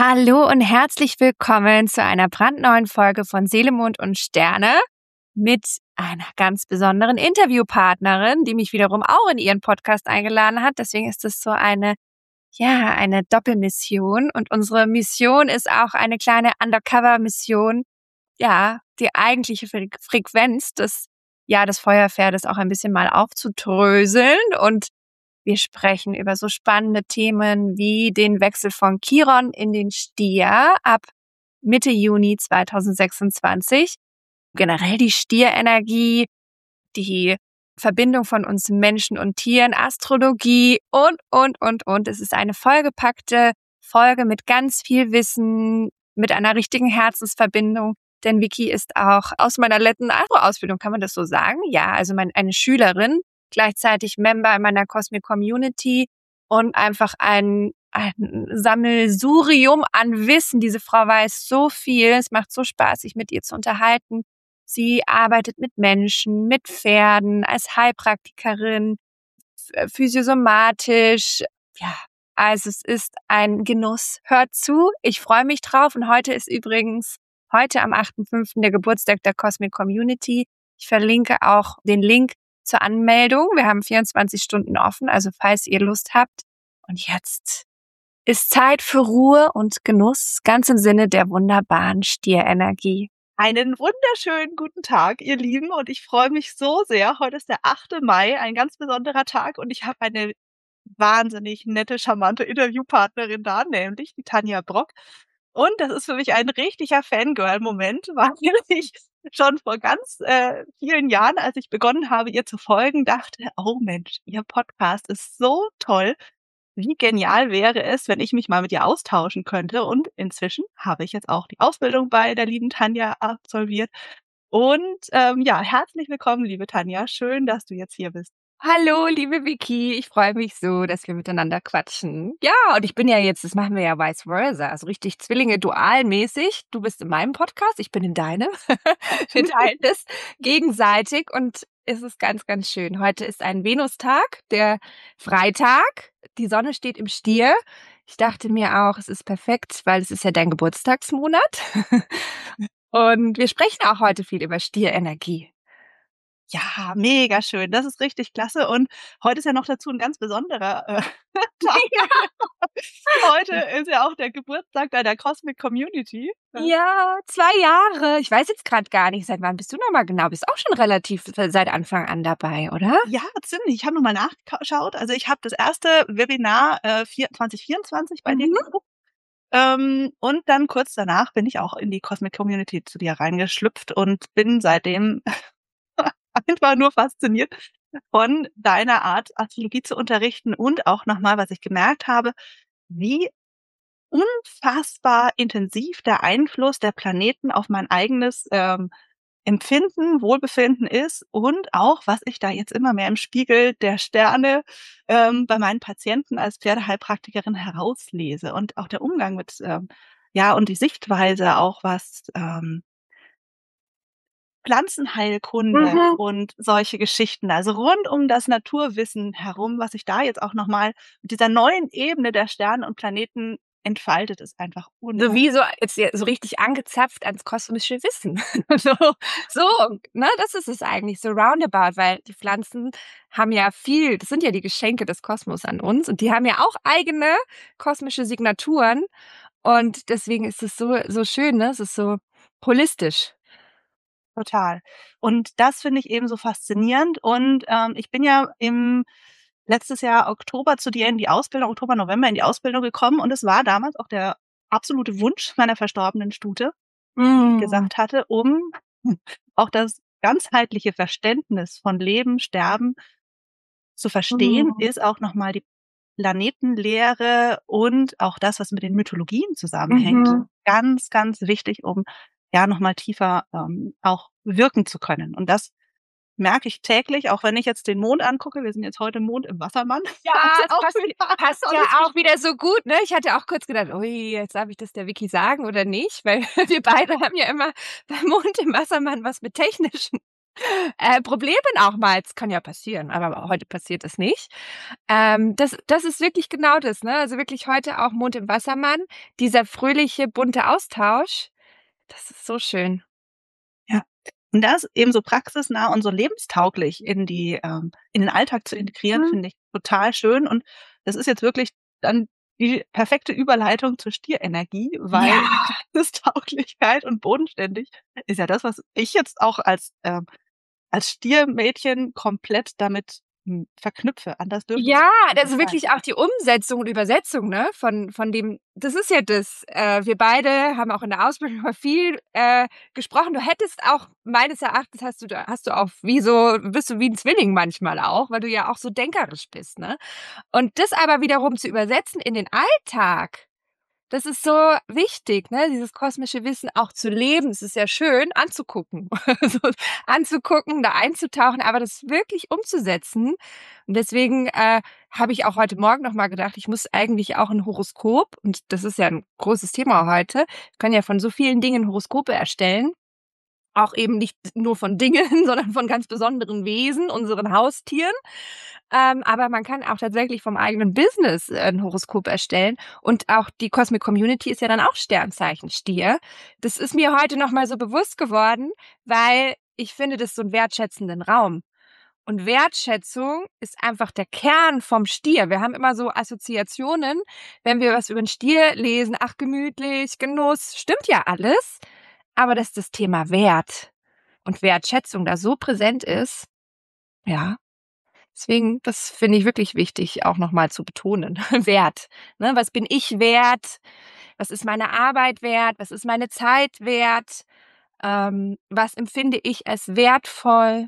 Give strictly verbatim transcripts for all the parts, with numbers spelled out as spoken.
Hallo und herzlich willkommen zu einer brandneuen Folge von Seele, Mond und Sterne mit einer ganz besonderen Interviewpartnerin, die mich wiederum auch in ihren Podcast eingeladen hat. Deswegen ist es so eine, ja, eine Doppelmission. Und unsere Mission ist auch eine kleine Undercover-Mission, ja, die eigentliche Fre- Frequenz des, ja, des Feuerpferdes auch ein bisschen mal aufzudröseln. Und wir sprechen über so spannende Themen wie den Wechsel von Chiron in den Stier ab Mitte Juni zweitausendsechsundzwanzig. Generell die Stierenergie, die Verbindung von uns Menschen und Tieren, Astrologie und, und, und, und. Es ist eine vollgepackte Folge mit ganz viel Wissen, mit einer richtigen Herzensverbindung. Denn Vicky ist auch aus meiner letzten Astro-Ausbildung, kann man das so sagen? Ja, also mein, eine Schülerin, gleichzeitig Member in meiner Cosmic Community und einfach ein, ein Sammelsurium an Wissen. Diese Frau weiß so viel, es macht so Spaß, sich mit ihr zu unterhalten. Sie arbeitet mit Menschen, mit Pferden, als Heilpraktikerin, physiosomatisch. Ja, also es ist ein Genuss. Hört zu, ich freue mich drauf. Und heute ist übrigens, heute am achten fünften der Geburtstag der Cosmic Community. Ich verlinke auch den Link zur Anmeldung. Wir haben vierundzwanzig Stunden offen, also falls ihr Lust habt. Und jetzt ist Zeit für Ruhe und Genuss, ganz im Sinne der wunderbaren Stierenergie. Einen wunderschönen guten Tag, ihr Lieben, und ich freue mich so sehr. Heute ist der achte Mai, ein ganz besonderer Tag, und ich habe eine wahnsinnig nette, charmante Interviewpartnerin da, nämlich die Tanja Brock. Und das ist für mich ein richtiger Fangirl-Moment, weil ich schon vor ganz äh, vielen Jahren, als ich begonnen habe, ihr zu folgen, dachte, oh Mensch, ihr Podcast ist so toll. Wie genial wäre es, wenn ich mich mal mit ihr austauschen könnte. Und inzwischen habe ich jetzt auch die Ausbildung bei der lieben Tanja absolviert. Und ähm, ja, herzlich willkommen, liebe Tanja. Schön, dass du jetzt hier bist. Hallo, liebe Vicky, ich freue mich so, dass wir miteinander quatschen. Ja, und ich bin ja jetzt, das machen wir ja vice versa, also richtig Zwillinge dualmäßig. Du bist in meinem Podcast, ich bin in deinem. Wir teilen das gegenseitig und es ist ganz, ganz schön. Heute ist ein Venustag, der Freitag. Die Sonne steht im Stier. Ich dachte mir auch, es ist perfekt, weil es ist ja dein Geburtstagsmonat. Und wir sprechen auch heute viel über Stierenergie. Ja, mega schön. Das ist richtig klasse. Und heute ist ja noch dazu ein ganz besonderer äh, Tag. Heute ist ja auch der Geburtstag deiner Cosmic Community. Ja, zwei Jahre. Ich weiß jetzt gerade gar nicht, seit wann bist du nochmal genau? Bist auch schon relativ seit Anfang an dabei, oder? Ja, ziemlich. Ich habe nochmal nachgeschaut. Also ich habe das erste Webinar äh, zwanzig vierundzwanzig bei dir Mhm. geguckt. Ähm, und dann kurz danach bin ich auch in die Cosmic Community zu dir reingeschlüpft und bin seitdem einfach nur fasziniert von deiner Art, Astrologie zu unterrichten, und auch nochmal, was ich gemerkt habe, wie unfassbar intensiv der Einfluss der Planeten auf mein eigenes ähm, Empfinden, Wohlbefinden ist, und auch, was ich da jetzt immer mehr im Spiegel der Sterne ähm, bei meinen Patienten als Pferdeheilpraktikerin herauslese, und auch der Umgang mit, ähm, ja, und die Sichtweise auch, was ähm, Pflanzenheilkunde Mhm. und solche Geschichten, also rund um das Naturwissen herum, was sich da jetzt auch nochmal mit dieser neuen Ebene der Sterne und Planeten entfaltet, ist einfach So unfassbar. wie so, jetzt ja so richtig angezapft ans kosmische Wissen. So, so, ne, das ist es eigentlich, so roundabout, weil die Pflanzen haben ja viel, das sind ja die Geschenke des Kosmos an uns und die haben ja auch eigene kosmische Signaturen und deswegen ist es so, so schön, ne, es ist so holistisch. Total. Und das finde ich eben so faszinierend. Und ähm, ich bin ja im letztes Jahr Oktober zu dir in die Ausbildung, Oktober, November in die Ausbildung gekommen. Und es war damals auch der absolute Wunsch meiner verstorbenen Stute, die Mm. gesagt hatte, um auch das ganzheitliche Verständnis von Leben, Sterben zu verstehen, Mm. ist auch nochmal die Planetenlehre und auch das, was mit den Mythologien zusammenhängt, Mhm. ganz, ganz wichtig, um ja nochmal tiefer ähm, auch wirken zu können. Und das merke ich täglich, auch wenn ich jetzt den Mond angucke. Wir sind jetzt heute Mond im Wassermann. Ja, Also es auch passt, wieder ein passt ja tolles auch wieder so gut, ne? Ich hatte auch kurz gedacht, ui, jetzt darf ich das der Vicky sagen oder nicht, weil wir beide haben ja immer beim Mond im Wassermann was mit Technischen Äh, Problemen auch mal. Das kann ja passieren, aber heute passiert das nicht. Ähm, das das ist wirklich genau das, ne? Also, wirklich heute auch Mond im Wassermann, dieser fröhliche, bunte Austausch. Das ist so schön. Ja. Und das eben so praxisnah und so lebenstauglich in die ähm, in den Alltag zu integrieren, Mhm. finde ich total schön. Und das ist jetzt wirklich dann die perfekte Überleitung zur Stierenergie, Ja. weil Praxistauglichkeit und bodenständig ist ja das, was ich jetzt auch als, ähm als Stiermädchen komplett damit, hm, verknüpfe. Anders dürfte es Ja, nicht also sein. wirklich auch die Umsetzung und Übersetzung, ne, von von dem das ist ja das. Äh, wir beide haben auch in der Ausbildung über viel, äh, gesprochen. Du hättest auch meines Erachtens hast du da hast du auch wie so bist du wie 'n Zwilling manchmal auch, weil du ja auch so denkerisch bist, ne? Und das aber wiederum zu übersetzen in den Alltag, das ist so wichtig, ne, dieses kosmische Wissen auch zu leben. Es ist ja schön anzugucken, so anzugucken, da einzutauchen, aber das wirklich umzusetzen. Und deswegen, äh, habe ich auch heute Morgen noch mal gedacht, ich muss eigentlich auch 'n Horoskop und das ist ja 'n großes Thema heute. Wir können ja von so vielen Dingen Horoskope erstellen. Auch eben nicht nur von Dingen, sondern von ganz besonderen Wesen, unseren Haustieren. Ähm, aber man kann auch tatsächlich vom eigenen Business, äh, 'n Horoskop erstellen und auch die Cosmic Community ist ja dann auch Sternzeichen Stier. Das ist mir heute noch mal so bewusst geworden, weil ich finde das so 'n wertschätzenden Raum. Und Wertschätzung ist einfach der Kern vom Stier. Wir haben immer so Assoziationen, wenn wir was über 'n Stier lesen: „Ach, gemütlich, Genuss“, stimmt ja alles, aber dass das Thema Wert und Wertschätzung da so präsent ist, ja. Deswegen, das finde ich wirklich wichtig, auch noch mal zu betonen. Wert, ne? Was bin ich wert? Was ist meine Arbeit wert? Was ist meine Zeit wert? Ähm, was empfinde ich als wertvoll?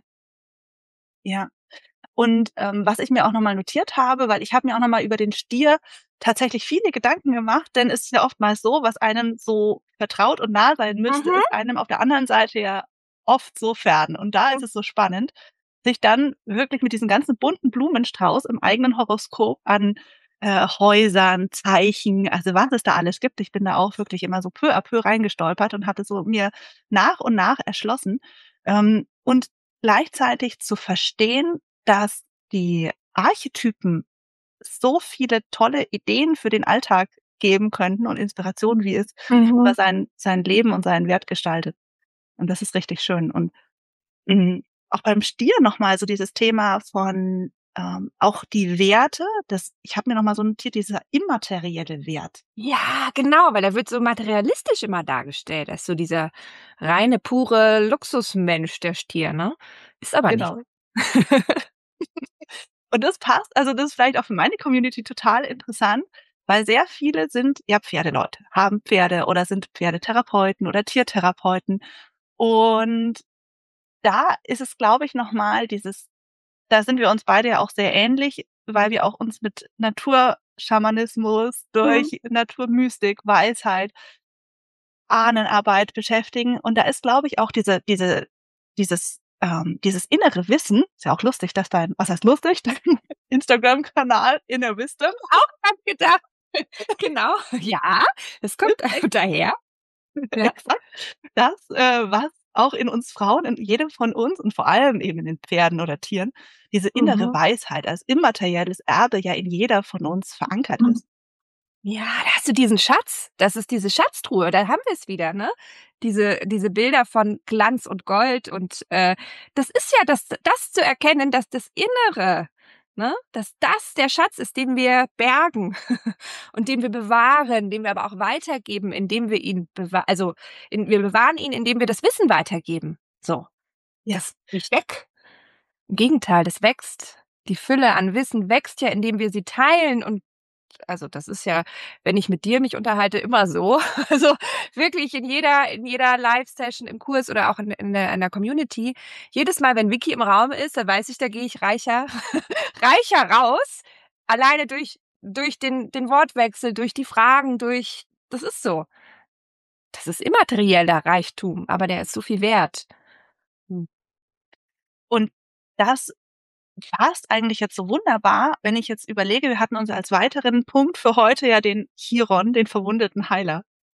Ja. Und, ähm, was ich mir auch noch mal notiert habe, weil ich habe mir auch noch mal über den Stier tatsächlich viele Gedanken gemacht, denn es ist ja oftmals so, was einem so vertraut und nah sein müsste, Mhm. ist einem auf der anderen Seite ja oft so fern. Und da ist es so spannend, sich dann wirklich mit diesem ganzen bunten Blumenstrauß im eigenen Horoskop an, äh, Häusern, Zeichen, also was es da alles gibt. Ich bin da auch wirklich immer so peu à peu reingestolpert und habe es so mir nach und nach erschlossen. Ähm, und gleichzeitig zu verstehen, dass die Archetypen so viele tolle Ideen für den Alltag geben könnten und Inspiration, wie es über Mhm. sein sein Leben und seinen Wert gestaltet. Und das ist richtig schön. Und, hm, auch beim Stier noch mal so dieses Thema von, ähm, auch die Werte, das ich habe mir noch mal so notiert, dieser immaterielle Wert. Ja, genau, weil er wird so materialistisch immer dargestellt, als so dieser reine, pure Luxusmensch, der Stier, ne? Ist aber nicht. Genau. Und das passt also, das ist vielleicht auch für meine Community total interessant, weil sehr viele sind ja Pferdeleute, haben Pferde oder sind Pferdetherapeuten oder Tiertherapeuten. Und da ist es, glaube ich, noch mal dieses da sind wir uns beide ja auch sehr ähnlich, weil wir auch uns mit Naturschamanismus, Mhm. durch Naturmystik, Weisheit, Ahnenarbeit beschäftigen. Und da ist, glaube ich, auch diese diese dieses ähm, dieses innere Wissen ist ja auch lustig, dass dein was heißt lustig, dein Instagram-Kanal Inner Wisdom Auch dran gedacht. Genau. Ja, es kommt ist echt daher. Ja. exakt das, äh, was auch in uns Frauen, in jedem von uns und vor allem eben in den Pferden oder Tieren, diese innere Mhm. Weisheit als immaterielles Erbe ja in jeder von uns verankert Mhm. ist. Ja, da hast du diesen Schatz. Das ist diese Schatztruhe, da haben wir es wieder, ne? Diese diese Bilder von Glanz und Gold und, äh, das ist ja das das zu erkennen, dass das Innere, ne, dass das der Schatz ist, den wir bergen und den wir bewahren, den wir aber auch weitergeben, indem wir ihn bewa also, in wir bewahren ihn, indem wir das Wissen weitergeben. So, Ja. das geht nicht weg. Im Gegenteil, das wächst. Die Fülle an Wissen wächst ja, indem wir sie teilen und also, das ist ja, wenn ich mit dir mich unterhalte, immer so. Also, wirklich in jeder in jeder Live-Session im Kurs oder auch in in der in der Community. Jedes Mal, wenn Vicky im Raum ist, da weiß ich, da gehe ich reicher reicher raus, alleine durch durch den den Wortwechsel, durch die Fragen, durch das ist so. Das ist immaterieller Reichtum, aber der ist so viel wert. Mhm. Und das passt eigentlich jetzt so wunderbar, wenn ich jetzt überlege, wir hatten uns als weiteren Punkt für heute ja den Chiron, den verwundeten Heiler.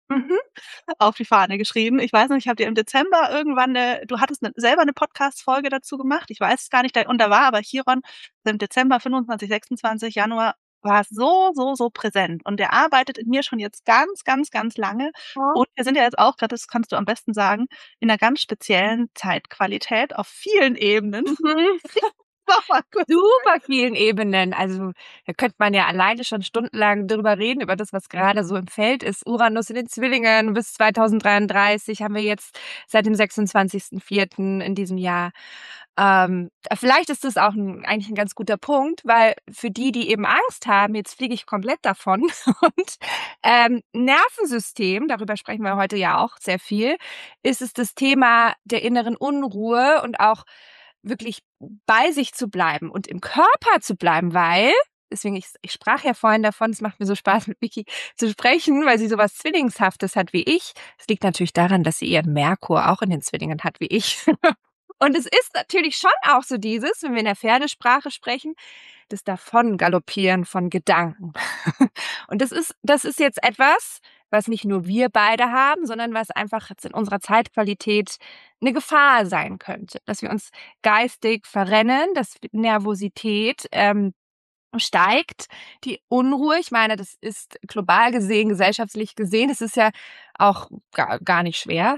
Mhm. auf die Fahne geschrieben. Ich weiß nicht, ich habe dir im Dezember irgendwann 'ne du hattest 'ne selber 'ne Podcast-Folge dazu gemacht. Ich weiß es gar nicht, da und da war aber Chiron im Dezember fünfundzwanzig, sechsundzwanzig, Januar war so, so, so präsent. Und der arbeitet in mir schon jetzt ganz, ganz, ganz lange. Oh. Und wir sind ja jetzt auch grad, das kannst du am besten sagen, in 'ner ganz speziellen Zeitqualität auf vielen Ebenen. Mhm. Sag mal kurz. Super vielen Ebenen. Also, da könnte man ja alleine schon stundenlang drüber reden, über das, was gerade so im Feld ist. Uranus in den Zwillingen bis zweitausenddreiunddreißig haben wir jetzt seit dem sechsundzwanzigsten vierten in diesem Jahr. Ähm, vielleicht ist das auch 'n eigentlich 'n ganz guter Punkt, weil für die, die eben Angst haben, jetzt fliege ich komplett davon und, ähm, Nervensystem, darüber sprechen wir heute ja auch sehr viel, ist es das Thema der inneren Unruhe und auch wirklich bei sich zu bleiben und im Körper zu bleiben, weil deswegen, ich ich sprach ja vorhin davon, es macht mir so Spaß, mit Vicky zu sprechen, weil sie so was Zwillingshaftes hat wie ich. Es liegt natürlich daran, dass sie ihren Merkur auch in den Zwillingen hat wie ich. Und es ist natürlich schon auch so dieses, wenn wir in der Pferdesprache sprechen, das Davongaloppieren von Gedanken. Und das ist das ist jetzt etwas, was nicht nur wir beide haben, sondern was einfach jetzt in unserer Zeitqualität 'ne Gefahr sein könnte, dass wir uns geistig verrennen, dass Nervosität, ähm, steigt, die Unruhe. Ich meine, das ist global gesehen, gesellschaftlich gesehen, es ist ja auch gar gar nicht schwer.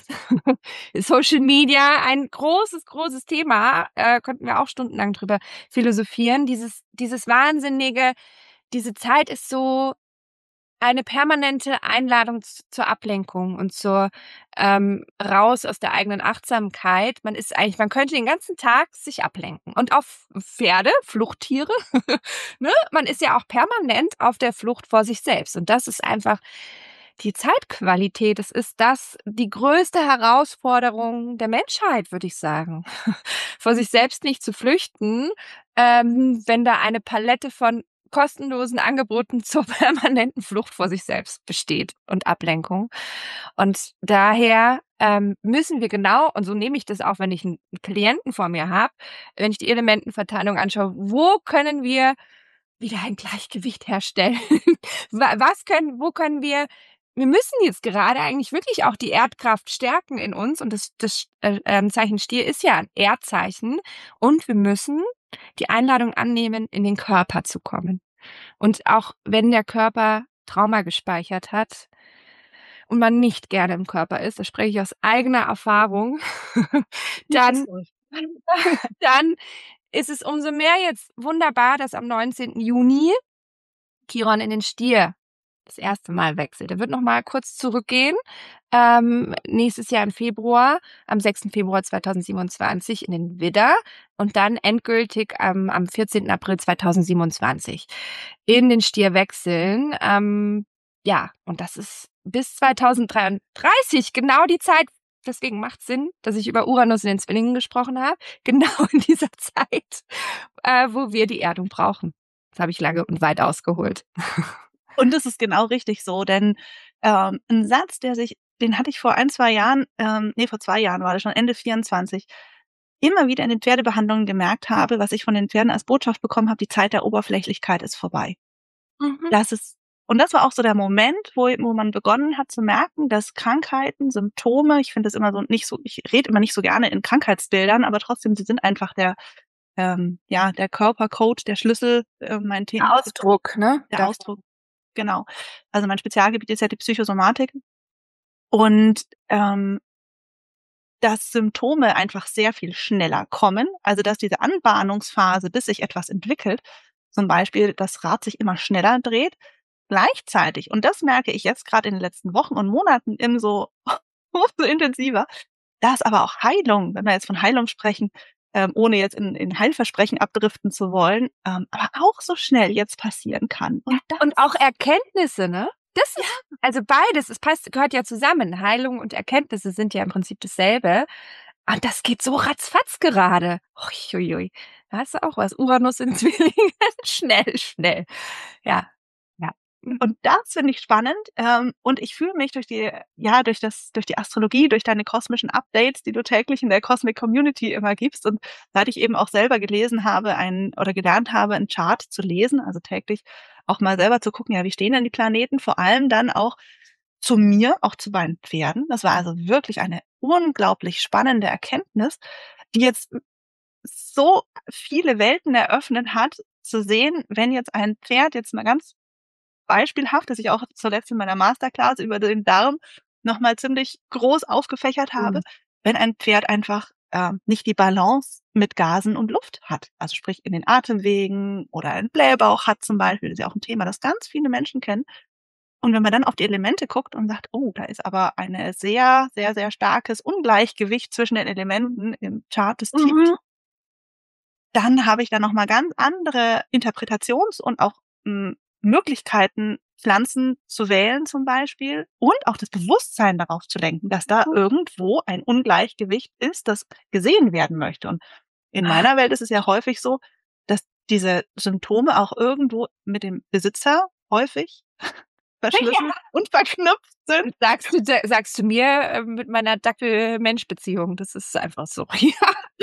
Social Media, ein großes, großes Thema, äh, könnten wir auch stundenlang drüber philosophieren. Dieses dieses wahnsinnige diese Zeit ist so eine permanente Einladung z zur Ablenkung und zur ähm, raus aus der eigenen Achtsamkeit. Man ist eigentlich man könnte den ganzen Tag sich ablenken. Und auch Pferde, Fluchttiere, ne? Man ist ja auch permanent auf der Flucht vor sich selbst. Und das ist einfach die Zeitqualität. Das ist das die größte Herausforderung der Menschheit, würde ich sagen. Vor sich selbst nicht zu flüchten, ähm, wenn da eine Palette von kostenlosen Angeboten zur permanenten Flucht vor sich selbst besteht und Ablenkung. Und daher, ähm, müssen wir genau und so nehme ich das auch, wenn ich 'n Klienten vor mir habe, wenn ich die Elementenverteilung anschaue, wo können wir wieder ein Gleichgewicht herstellen? Wa was können wo können wir wir müssen jetzt gerade eigentlich wirklich auch die Erdkraft stärken in uns und das das äh, ähm, Zeichen Stier ist ja 'n Erdzeichen und wir müssen die Einladung annehmen, in den Körper zu kommen. Und auch wenn der Körper Trauma gespeichert hat und man nicht gerne im Körper ist, das spreche ich aus eigener Erfahrung, dann dann ist es umso mehr jetzt wunderbar, dass am neunzehnten Juni Chiron in den Stier das erste Mal wechselt. Er wird noch mal kurz zurückgehen, ähm, nächstes Jahr im Februar, am sechsten Februar zweitausendsiebenundzwanzig in den Widder und dann endgültig am am vierzehnten April zweitausendsiebenundzwanzig in den Stier wechseln. Ähm, ja, und das ist bis zweitausenddreiunddreißig genau die Zeit deswegen macht's Sinn, dass ich über Uranus in den Zwillingen gesprochen habe, genau in dieser Zeit, äh, wo wir die Erdung brauchen. Jetzt habe ich lange und weit ausgeholt. Und das ist genau richtig so, denn, ähm, 'n Satz, der sich den hatte ich vor ein, zwei Jahren, ähm ne, vor zwei Jahren war das schon, Ende vierundzwanzig, immer wieder in den Pferdebehandlungen gemerkt habe, was ich von den Pferden als Botschaft bekommen habe: Die Zeit der Oberflächlichkeit ist vorbei. Mhm. Das ist und das war auch so der Moment, wo wo man begonnen hat zu merken, dass Krankheiten, Symptome ich finde das immer so nicht so ich rede immer nicht so gerne in Krankheitsbildern, aber trotzdem, sie sind einfach der ähm, ja, der Körpercode, der Schlüssel, äh, mein Thema Der Ausdruck, ne? der Davon. Ausdruck, genau. Also, mein Spezialgebiet ist ja die Psychosomatik und, ähm dass Symptome einfach sehr viel schneller kommen, also, dass diese Anbahnungsphase, bis sich etwas entwickelt, zum Beispiel das Rad sich immer schneller dreht, gleichzeitig und das merke ich jetzt grad in den letzten Wochen und Monaten umso umso intensiver, dass aber auch Heilung, wenn wir jetzt von Heilung sprechen, ähm, ohne jetzt in in Heilversprechen abdriften zu wollen, ähm, aber auch so schnell jetzt passieren kann. Und das Und auch Erkenntnisse, ne? Das Ja. ist also beides, es passt gehört ja zusammen. Heilung und Erkenntnisse sind ja im Prinzip dasselbe. Und das geht so ratzfatz gerade. Ui, ui, ui. Da hast du auch was. Uranus in Zwillingen. Schnell, schnell. Ja, ja. Mhm. Und das finde ich spannend, ähm, und ich fühle mich durch die ja, durch das durch die Astrologie, durch deine kosmischen Updates, die du täglich in der Cosmic Community immer gibst und seit ich eben auch selber gelesen habe, ein oder gelernt habe, 'n Chart zu lesen, also täglich auch mal selber zu gucken, ja, wie stehen denn die Planeten? Vor allem dann auch zu mir, auch zu meinen Pferden. Das war also wirklich eine unglaublich spannende Erkenntnis, die jetzt so viele Welten eröffnet hat, zu sehen, wenn jetzt ein Pferd jetzt mal ganz beispielhaft, das ich auch zuletzt in meiner Masterclass über den Darm noch mal ziemlich groß aufgefächert habe, Mhm. wenn ein Pferd einfach, ähm, nicht die Balance mit Gasen und Luft hat. Also sprich in den Atemwegen oder einen Blähbauch hat zum Beispiel, das ist ja auch 'n Thema, das ganz viele Menschen kennen. Und wenn man dann auf die Elemente guckt und sagt: „Oh, da ist aber eine sehr, sehr, sehr starkes Ungleichgewicht zwischen den Elementen im Chart des Tiers“, Mhm. dann habe ich da noch mal ganz andere Interpretations und auch, hm, Möglichkeiten, Pflanzen zu wählen zum Beispiel und auch das Bewusstsein darauf zu lenken, dass da irgendwo ein Ungleichgewicht ist, das gesehen werden möchte. Und in Ah, meiner Welt ist es ja häufig so, dass diese Symptome auch irgendwo mit dem Besitzer häufig verschlüsselt ja. und verknüpft sind. Sagst du da sagst du mir, äh, mit meiner Dackel-Mensch-Beziehung. Das ist einfach so, ja.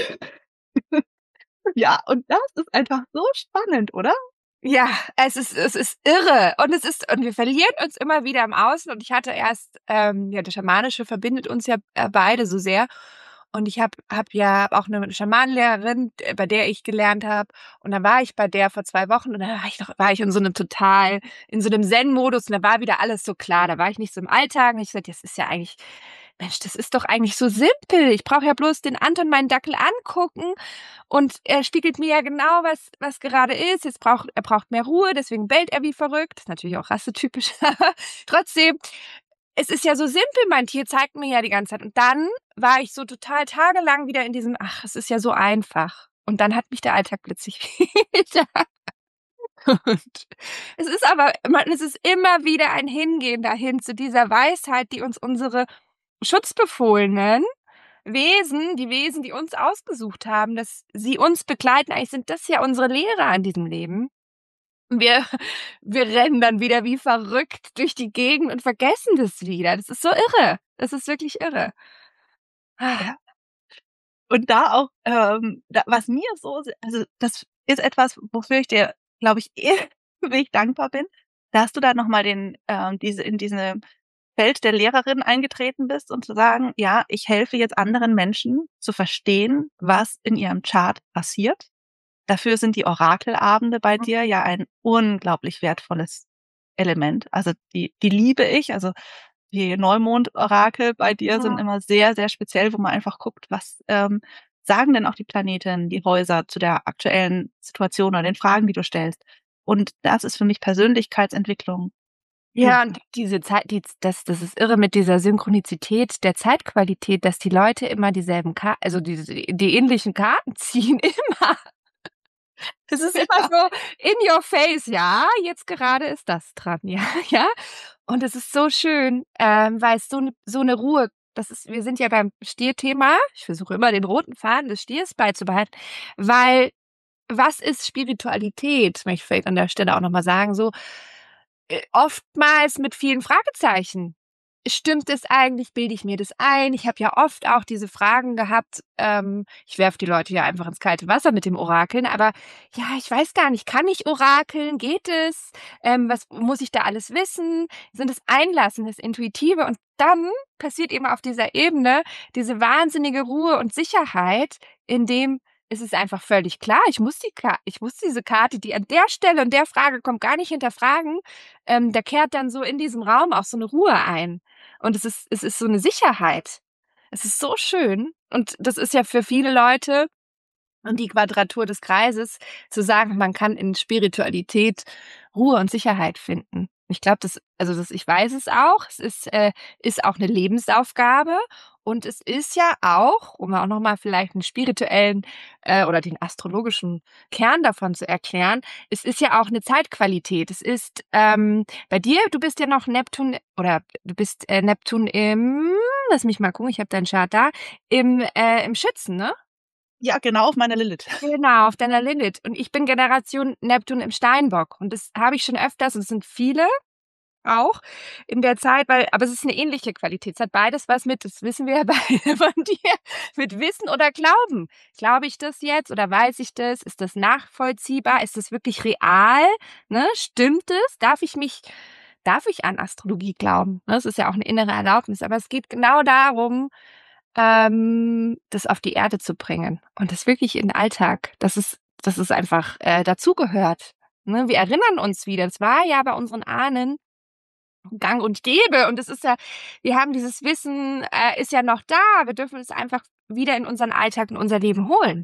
Ja, und das ist einfach so spannend, oder? Ja, es ist es ist irre und es ist und wir verlieren uns immer wieder im Außen und ich hatte erst ähm, ja, das Schamanische verbindet uns ja, äh, beide so sehr und ich habe habe ja auch 'ne Schamanenlehrerin, d bei der ich gelernt habe und dann war ich bei der vor zwei Wochen und dann war ich noch war ich in so 'nem total in so 'nem Zen-Modus und da war wieder alles so klar. Da war ich nicht so im Alltag und ich gesagt: „Das ist ja eigentlich Mensch, das ist doch eigentlich so simpel. Ich brauche ja bloß den Anton, meinen Dackel, angucken und er spiegelt mir ja genau, was was gerade ist. Jetzt braucht er braucht mehr Ruhe, deswegen bellt er wie verrückt. Ist natürlich auch rassetypisch. Trotzdem, es ist ja so simpel, mein Tier zeigt mir ja die ganze Zeit. Und dann war ich so total tagelang wieder in diesem: „Ach, es ist ja so einfach.“ Und dann hat mich der Alltag plötzlich wieder und es ist aber man es ist immer wieder ein Hingehen dahin zu dieser Weisheit, die uns unsere Schutzbefohlenen Wesen, die Wesen, die uns ausgesucht haben, dass sie uns begleiten. Eigentlich sind das ja unsere Lehrer an diesem Leben. Und wir wir rennen dann wieder wie verrückt durch die Gegend und vergessen das wieder. Das ist so irre. Das ist wirklich irre. Ah, Ja. Und da auch, ähm, da was mir so se also, das ist etwas, wofür ich dir, glaube ich, ewig dankbar bin, dass du da noch mal den ähm, diese in diese Feld der Lehrerin eingetreten bist und zu sagen: „Ja, ich helfe jetzt anderen Menschen zu verstehen, was in ihrem Chart passiert.“ Dafür sind die Orakelabende bei dir ja ein unglaublich wertvolles Element. Also, die die liebe ich. Also, die Neumond-Orakel bei dir sind immer sehr, sehr speziell, wo man einfach guckt, was, ähm, sagen denn auch die Planeten, die Häuser zu der aktuellen Situation oder den Fragen, die du stellst. Und das ist für mich Persönlichkeitsentwicklung pur. ja, und diese Zeit, die das das ist irre mit dieser Synchronizität der Zeitqualität, dass die Leute immer dieselben Ka also diese die ähnlichen Karten ziehen, immer. Es ist immer Ja, so in your face. Ja, jetzt gerade ist das dran. Ja, ja. Und es ist so schön, ähm, weil es so 'ne so 'ne Ruhe das ist wir sind ja beim Stierthema. Ich versuche immer den roten Faden des Stiers beizubehalten, weil was ist Spiritualität? Möchte ich vielleicht an der Stelle auch noch mal sagen, so, äh, oftmals mit vielen Fragezeichen. Stimmt es eigentlich? Bilde ich mir das ein? Ich habe ja oft auch diese Fragen gehabt, ähm, ich werfe die Leute ja einfach ins kalte Wasser mit dem Orakeln, aber ja, ich weiß gar nicht, kann ich orakeln? Geht es? Ähm, was muss ich da alles wissen? Sind es Einlassen, das Intuitive? Und dann passiert eben auf dieser Ebene diese wahnsinnige Ruhe und Sicherheit, in dem es ist einfach völlig klar, ich muss die Ka ich muss diese Karte, die an der Stelle und der Frage kommt, gar nicht hinterfragen. Ähm, da kehrt dann so in diesem Raum auch so 'ne Ruhe ein. Und es ist es ist so 'ne Sicherheit. Es ist so schön. Und das ist ja für viele Leute und die Quadratur des Kreises, zu sagen, man kann in Spiritualität Ruhe und Sicherheit finden. Ich glaube, das also, das ich weiß es auch. Es ist äh, ist auch 'ne Lebensaufgabe und es ist ja auch, um auch noch mal vielleicht 'n spirituellen, äh, oder den astrologischen Kern davon zu erklären, es ist ja auch 'ne Zeitqualität. Es ist, ähm, bei dir du bist ja noch Neptun oder du bist, äh, Neptun im lass mich mal gucken, ich habe deinen Chart da, im, äh im Schützen, ne? ja, genau auf meiner Lilith. Genau, auf deiner Lilith. Und ich bin Generation Neptun im Steinbock. Und das habe ich schon öfters und es sind viele auch in der Zeit, weil aber es ist 'ne ähnliche Qualität. Es hat beides was mit, das wissen wir ja beide von dir, mit Wissen oder Glauben. Glaube ich das jetzt oder weiß ich das? Ist das nachvollziehbar? Ist das wirklich real? Ne? Stimmt es? Darf ich mich darf ich an Astrologie glauben. Das ist ja auch eine innere Erlaubnis. Aber es geht genau darum, ähm, das auf die Erde zu bringen und das wirklich in den Alltag, dass es, dass es einfach äh, dazugehört. Ne? Wir erinnern uns wieder. Das war ja bei unseren Ahnen gang und gäbe. Und es ist ja, wir haben dieses Wissen, äh, ist ja noch da. Wir dürfen es einfach wieder in unseren Alltag, in unser Leben holen.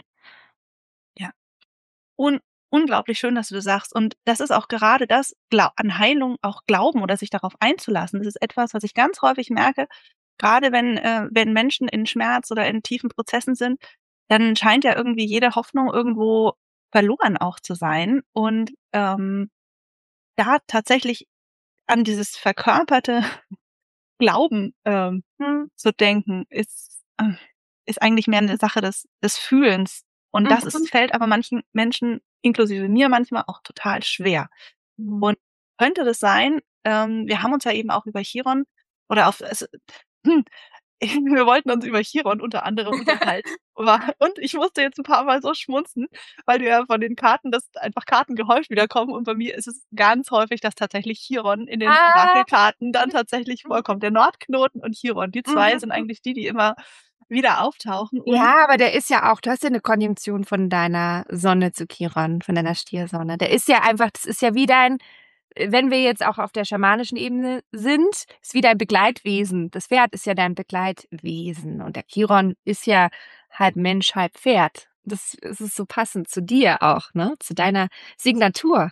Ja. Un unglaublich schön, dass du das sagst. Und das ist auch gerade das, Glau an Heilung auch glauben oder sich darauf einzulassen. Das ist etwas, was ich ganz häufig merke, gerade wenn, äh, wenn Menschen in Schmerz oder in tiefen Prozessen sind, dann scheint ja irgendwie jede Hoffnung irgendwo verloren auch zu sein. Und ähm, da tatsächlich an dieses verkörperte Glauben ähm, Hm. zu denken, ist, äh, ist eigentlich mehr eine Sache des, des Fühlens. Und das ist, Mhm. fällt aber manchen Menschen, inklusive mir manchmal, auch total schwer. Mhm. Und könnte das sein, ähm, wir haben uns ja eben auch über Chiron oder auf, es, hm, wir wollten uns über Chiron unter anderem unterhalten. War, und ich musste jetzt ein paar Mal so schmunzen, weil du ja von den Karten, dass einfach Karten gehäuft wiederkommen. Und bei mir ist es ganz häufig, dass tatsächlich Chiron in den Ah. Orakelkarten dann tatsächlich vorkommt. Der Nordknoten und Chiron, die zwei Mhm. sind eigentlich die, die immer wieder auftauchen. Und Ja, aber der ist ja auch, du hast ja eine Konjunktion von deiner Sonne zu Chiron, von deiner Stiersonne. Der ist ja einfach, das ist ja wie dein, wenn wir jetzt auch auf der schamanischen Ebene sind, ist wie dein Begleitwesen. Das Pferd ist ja dein Begleitwesen und der Chiron ist ja halb Mensch, halb Pferd. Das, das ist so passend zu dir auch, ne? Zu deiner Signatur.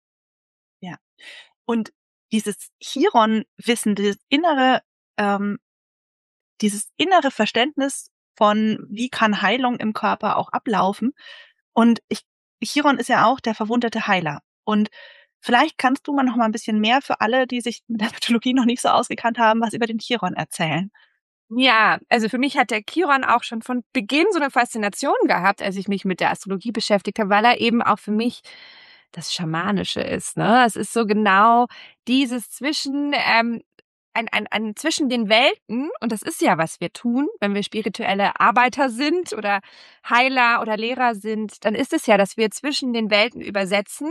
ja, und dieses Chiron-Wissen, dieses innere, ähm, dieses innere Verständnis von, wie kann Heilung im Körper auch ablaufen. Und ich, Chiron ist ja auch der verwundete Heiler. Und vielleicht kannst du mal noch mal ein bisschen mehr für alle, die sich mit der Mythologie noch nicht so ausgekannt haben, was über den Chiron erzählen. Ja, also für mich hat der Chiron auch schon von Beginn so eine Faszination gehabt, als ich mich mit der Astrologie beschäftigt habe, weil er eben auch für mich das Schamanische ist. Ne? Es ist so genau dieses zwischen, ähm, ein, ein, ein zwischen den Welten, und das ist ja, was wir tun, wenn wir spirituelle Arbeiter sind oder Heiler oder Lehrer sind, dann ist es ja, dass wir zwischen den Welten übersetzen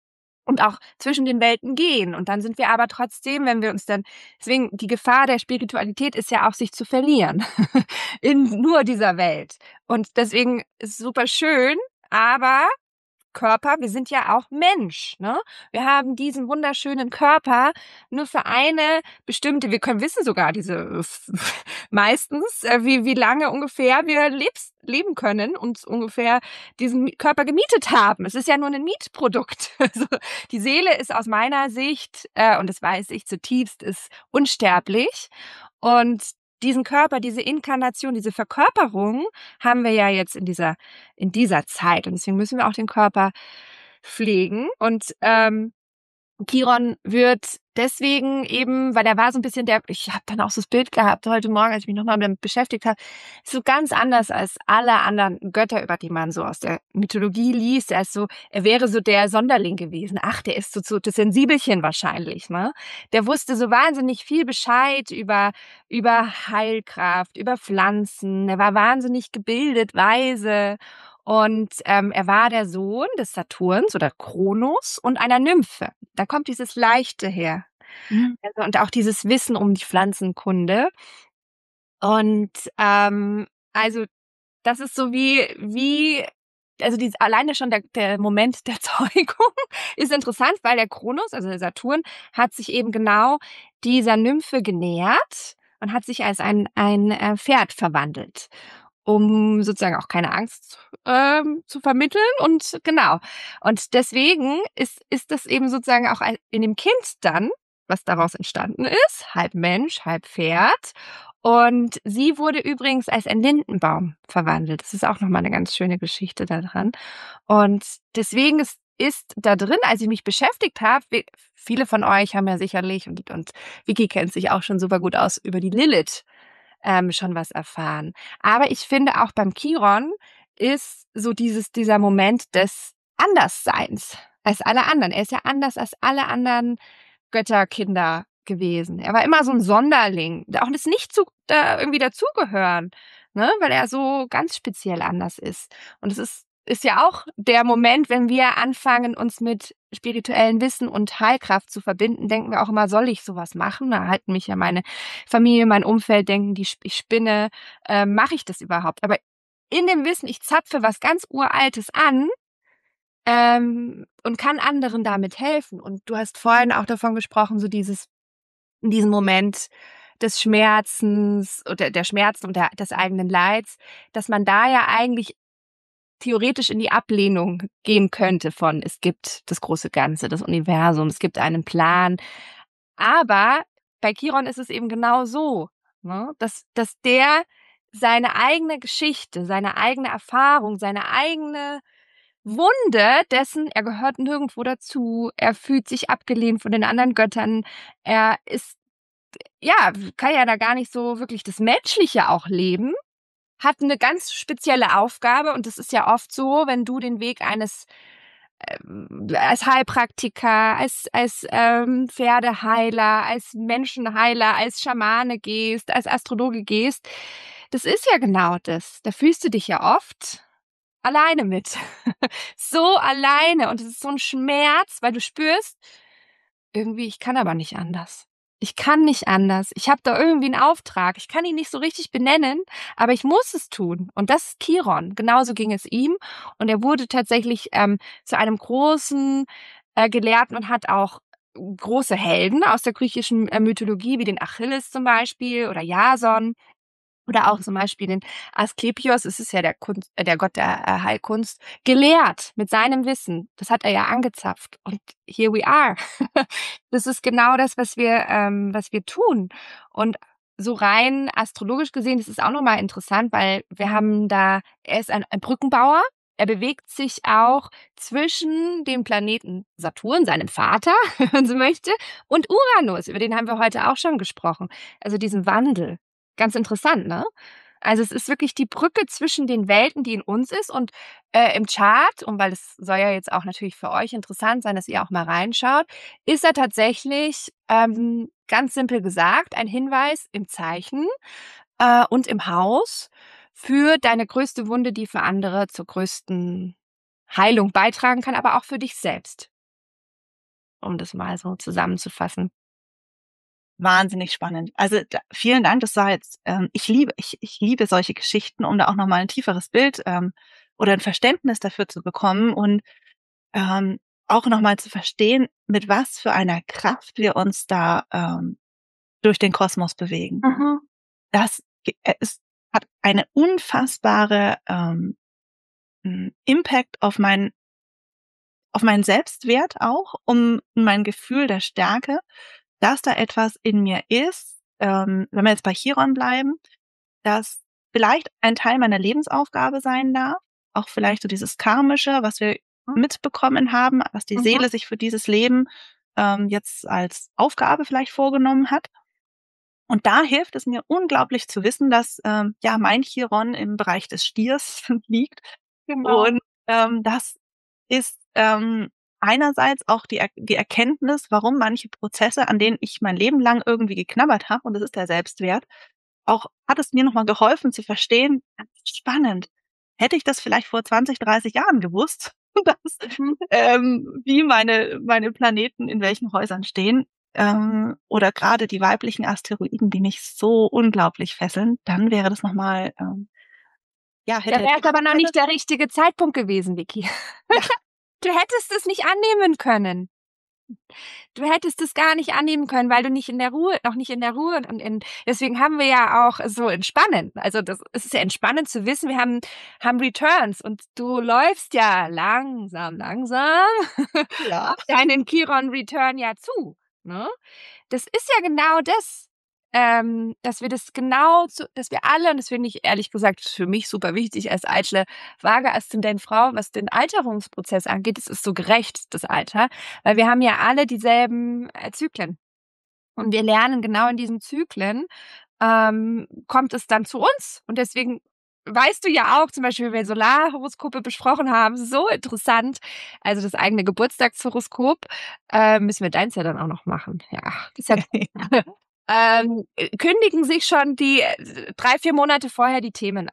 und auch zwischen den Welten gehen. Und dann sind wir aber trotzdem, wenn wir uns dann, deswegen die Gefahr der Spiritualität ist ja auch, sich zu verlieren in nur dieser Welt. Und deswegen ist es super schön, aber Körper, wir sind ja auch Mensch, ne? Wir haben diesen wunderschönen Körper nur für eine bestimmte, wir können wissen sogar diese meistens, äh, wie, wie lange ungefähr wir lebst, leben können und ungefähr diesen Körper gemietet haben. Es ist ja nur ein Mietprodukt. Also die Seele ist aus meiner Sicht, äh, und das weiß ich zutiefst, ist unsterblich. Und diesen Körper, diese Inkarnation, diese Verkörperung haben wir ja jetzt in dieser, in dieser Zeit. Und deswegen müssen wir auch den Körper pflegen. Und ähm, Chiron wird deswegen eben, weil er war so ein bisschen der, ich habe dann auch so das Bild gehabt heute Morgen, als ich mich nochmal damit beschäftigt habe, so ganz anders als alle anderen Götter, über die man so aus der Mythologie liest. Er ist so, er wäre so der Sonderling gewesen. Ach, der ist so, so das Sensibelchen wahrscheinlich, ne? Der wusste so wahnsinnig viel Bescheid über, über Heilkraft, über Pflanzen. Er war wahnsinnig gebildet, weise. Und ähm, er war der Sohn des Saturns oder Kronos und einer Nymphe. Da kommt dieses Leichte her. Mhm. Also, und auch dieses Wissen um die Pflanzenkunde. Und ähm, also das ist so wie, wie, also dieses, alleine schon der, der Moment der Zeugung ist interessant, weil der Kronos, also der Saturn, hat sich eben genau dieser Nymphe genähert und hat sich als ein, ein äh, Pferd verwandelt, um sozusagen auch keine Angst ähm, zu vermitteln. Und genau. Und deswegen ist, ist das eben sozusagen auch in dem Kind dann, was daraus entstanden ist, halb Mensch, halb Pferd. Und sie wurde übrigens als ein Lindenbaum verwandelt. Das ist auch nochmal eine ganz schöne Geschichte daran. Und deswegen ist, ist da drin, als ich mich beschäftigt habe, viele von euch haben ja sicherlich, und, und Vicky kennt sich auch schon super gut aus, über die Lilith ähm, schon was erfahren. Aber ich finde auch beim Chiron ist so dieses, dieser Moment des Andersseins als alle anderen. Er ist ja anders als alle anderen Götterkinder gewesen. Er war immer so ein Sonderling, auch das nicht zu, da irgendwie dazugehören, ne, weil er so ganz speziell anders ist. Und es ist, ist ja auch der Moment, wenn wir anfangen, uns mit spirituellen Wissen und Heilkraft zu verbinden, denken wir auch immer, soll ich sowas machen? Da halten mich ja meine Familie, mein Umfeld, denken, die ich spinne, äh, mache ich das überhaupt? Aber in dem Wissen, ich zapfe was ganz Uraltes an, ähm, und kann anderen damit helfen. Und du hast vorhin auch davon gesprochen, so dieses, in diesem Moment des Schmerzens oder der Schmerzen und der, des eigenen Leids, dass man da ja eigentlich theoretisch in die Ablehnung gehen könnte von, es gibt das große Ganze, das Universum, es gibt einen Plan. Aber bei Chiron ist es eben genau so, ne? dass, dass der seine eigene Geschichte, seine eigene Erfahrung, seine eigene Wunde dessen, er gehört nirgendwo dazu, er fühlt sich abgelehnt von den anderen Göttern, er ist, ja, kann ja da gar nicht so wirklich das Menschliche auch leben, hat eine ganz spezielle Aufgabe und das ist ja oft so, wenn du den Weg eines ähm, als Heilpraktiker, als als ähm, Pferdeheiler, als Menschenheiler, als Schamane gehst, als Astrologe gehst, das ist ja genau das. Da fühlst du dich ja oft alleine mit. So alleine und es ist so ein Schmerz, weil du spürst, irgendwie, ich kann aber nicht anders. Ich kann nicht anders. Ich habe da irgendwie einen Auftrag. Ich kann ihn nicht so richtig benennen, aber ich muss es tun. Und das ist Chiron. Genauso ging es ihm. Und er wurde tatsächlich ähm, zu einem großen äh, Gelehrten und hat auch große Helden aus der griechischen äh, Mythologie, wie den Achilles zum Beispiel oder Jason. Oder auch zum Beispiel den Asklepios, es ist ja der, Kunst, äh, der Gott der äh, Heilkunst, gelehrt mit seinem Wissen. Das hat er ja angezapft. Und here we are. Das ist genau das, was wir, ähm, was wir tun. Und so rein astrologisch gesehen, das ist auch nochmal interessant, weil wir haben da, er ist ein, ein Brückenbauer. Er bewegt sich auch zwischen dem Planeten Saturn, seinem Vater, wenn man so möchte, und Uranus, über den haben wir heute auch schon gesprochen. Also diesen Wandel. Ganz interessant, ne? Also es ist wirklich die Brücke zwischen den Welten, die in uns ist und äh, im Chart, und weil es soll ja jetzt auch natürlich für euch interessant sein, dass ihr auch mal reinschaut, ist er tatsächlich, ähm, ganz simpel gesagt, ein Hinweis im Zeichen äh, und im Haus für deine größte Wunde, die für andere zur größten Heilung beitragen kann, aber auch für dich selbst, um das mal so zusammenzufassen. Wahnsinnig spannend. Also da, vielen Dank, das war jetzt, ähm, ich liebe, ich, ich liebe solche Geschichten, um da auch nochmal ein tieferes Bild ähm, oder ein Verständnis dafür zu bekommen und ähm, auch nochmal zu verstehen, mit was für einer Kraft wir uns da ähm, durch den Kosmos bewegen. Mhm. Das es hat eine unfassbare ähm, Impact auf mein, auf meinen Selbstwert auch, um mein Gefühl der Stärke, dass da etwas in mir ist, ähm, wenn wir jetzt bei Chiron bleiben, das vielleicht ein Teil meiner Lebensaufgabe sein darf, auch vielleicht so dieses Karmische, was wir mitbekommen haben, was die Mhm. Seele sich für dieses Leben ähm, jetzt als Aufgabe vielleicht vorgenommen hat. Und da hilft es mir unglaublich zu wissen, dass ähm, ja mein Chiron im Bereich des Stiers liegt. Genau. Und ähm, das ist ähm, einerseits auch die, er die Erkenntnis, warum manche Prozesse, an denen ich mein Leben lang irgendwie geknabbert habe, und das ist der Selbstwert, auch hat es mir nochmal geholfen zu verstehen, spannend, hätte ich das vielleicht vor zwanzig, dreißig Jahren gewusst, dass, Mhm. ähm, wie meine, meine Planeten in welchen Häusern stehen, ähm, oder gerade die weiblichen Asteroiden, die mich so unglaublich fesseln, dann wäre das nochmal, ähm, ja, Da hätte, wäre es aber noch hätte, nicht der richtige Zeitpunkt gewesen, Vicky. ja, Du hättest es nicht annehmen können. Du hättest es gar nicht annehmen können, weil du nicht in der Ruhe, noch nicht in der Ruhe und in, deswegen haben wir ja auch so entspannend. Also das, es ist ja entspannend zu wissen, wir haben, haben Returns und du läufst ja langsam, langsam ja, auf deinen Chiron Return ja zu. Ne? Das ist ja genau das. Ähm, dass wir das genau, zu, dass wir alle, und das finde ich ehrlich gesagt für mich super wichtig als eitle Waage-Aszendent-Frau, was den Alterungsprozess angeht, es ist so gerecht, das Alter, weil wir haben ja alle dieselben äh, Zyklen. Und wir lernen genau in diesen Zyklen, ähm, kommt es dann zu uns. Und deswegen weißt du ja auch, zum Beispiel, wie wir Solarhoroskope besprochen haben, so interessant. Also das eigene Geburtstagshoroskop, äh, müssen wir deins ja dann auch noch machen. Ja, das ist ja ähm, kündigen sich schon die äh, drei, vier Monate vorher die Themen an.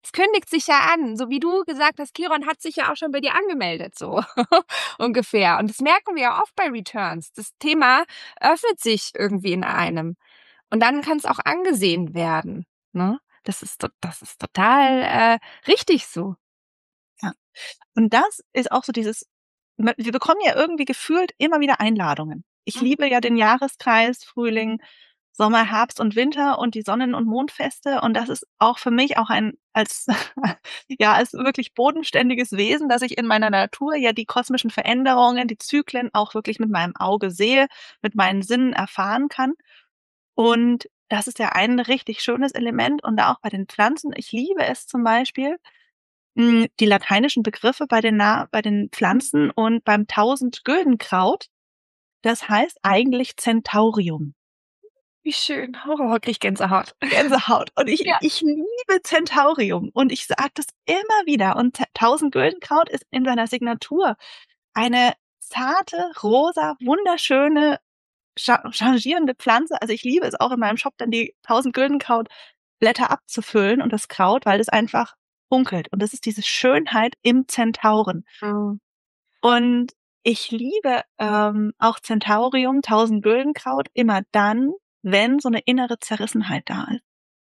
es kündigt sich ja an, so wie du gesagt hast, Chiron hat sich ja auch schon bei dir angemeldet, so ungefähr. Und das merken wir ja oft bei Returns. Das Thema öffnet sich irgendwie in einem. Und dann kann es auch angesehen werden. Ne? Das ist, to- das ist total äh, richtig so. Ja. Und das ist auch so dieses, wir bekommen ja irgendwie gefühlt immer wieder Einladungen. Ich Mhm. liebe ja den Jahreskreis, Frühling, Sommer, Herbst und Winter und die Sonnen- und Mondfeste. Und das ist auch für mich auch ein, als, ja, als wirklich bodenständiges Wesen, dass ich in meiner Natur ja die kosmischen Veränderungen, die Zyklen auch wirklich mit meinem Auge sehe, mit meinen Sinnen erfahren kann. Und das ist ja ein richtig schönes Element. Und auch bei den Pflanzen. Ich liebe es zum Beispiel, hm, die lateinischen Begriffe bei den Na bei den Pflanzen und beim Tausendgüldenkraut. Das heißt eigentlich Centaurium. Wie schön. Oh, krieg ich Gänsehaut. Gänsehaut. Und ich Ja. ich liebe Centaurium und ich sage das immer wieder. Und Ta Tausendgüldenkraut ist in seiner Signatur eine zarte, rosa, wunderschöne, cha changierende Pflanze. Also, ich liebe es auch in meinem Shop dann die Tausendgüldenkraut-Blätter abzufüllen und das Kraut, weil es einfach funkelt. Und das ist diese Schönheit im Zentauren. Mhm. Und ich liebe, ähm, auch Centaurium, Tausendgüldenkraut immer dann, wenn so 'ne innere Zerrissenheit da ist.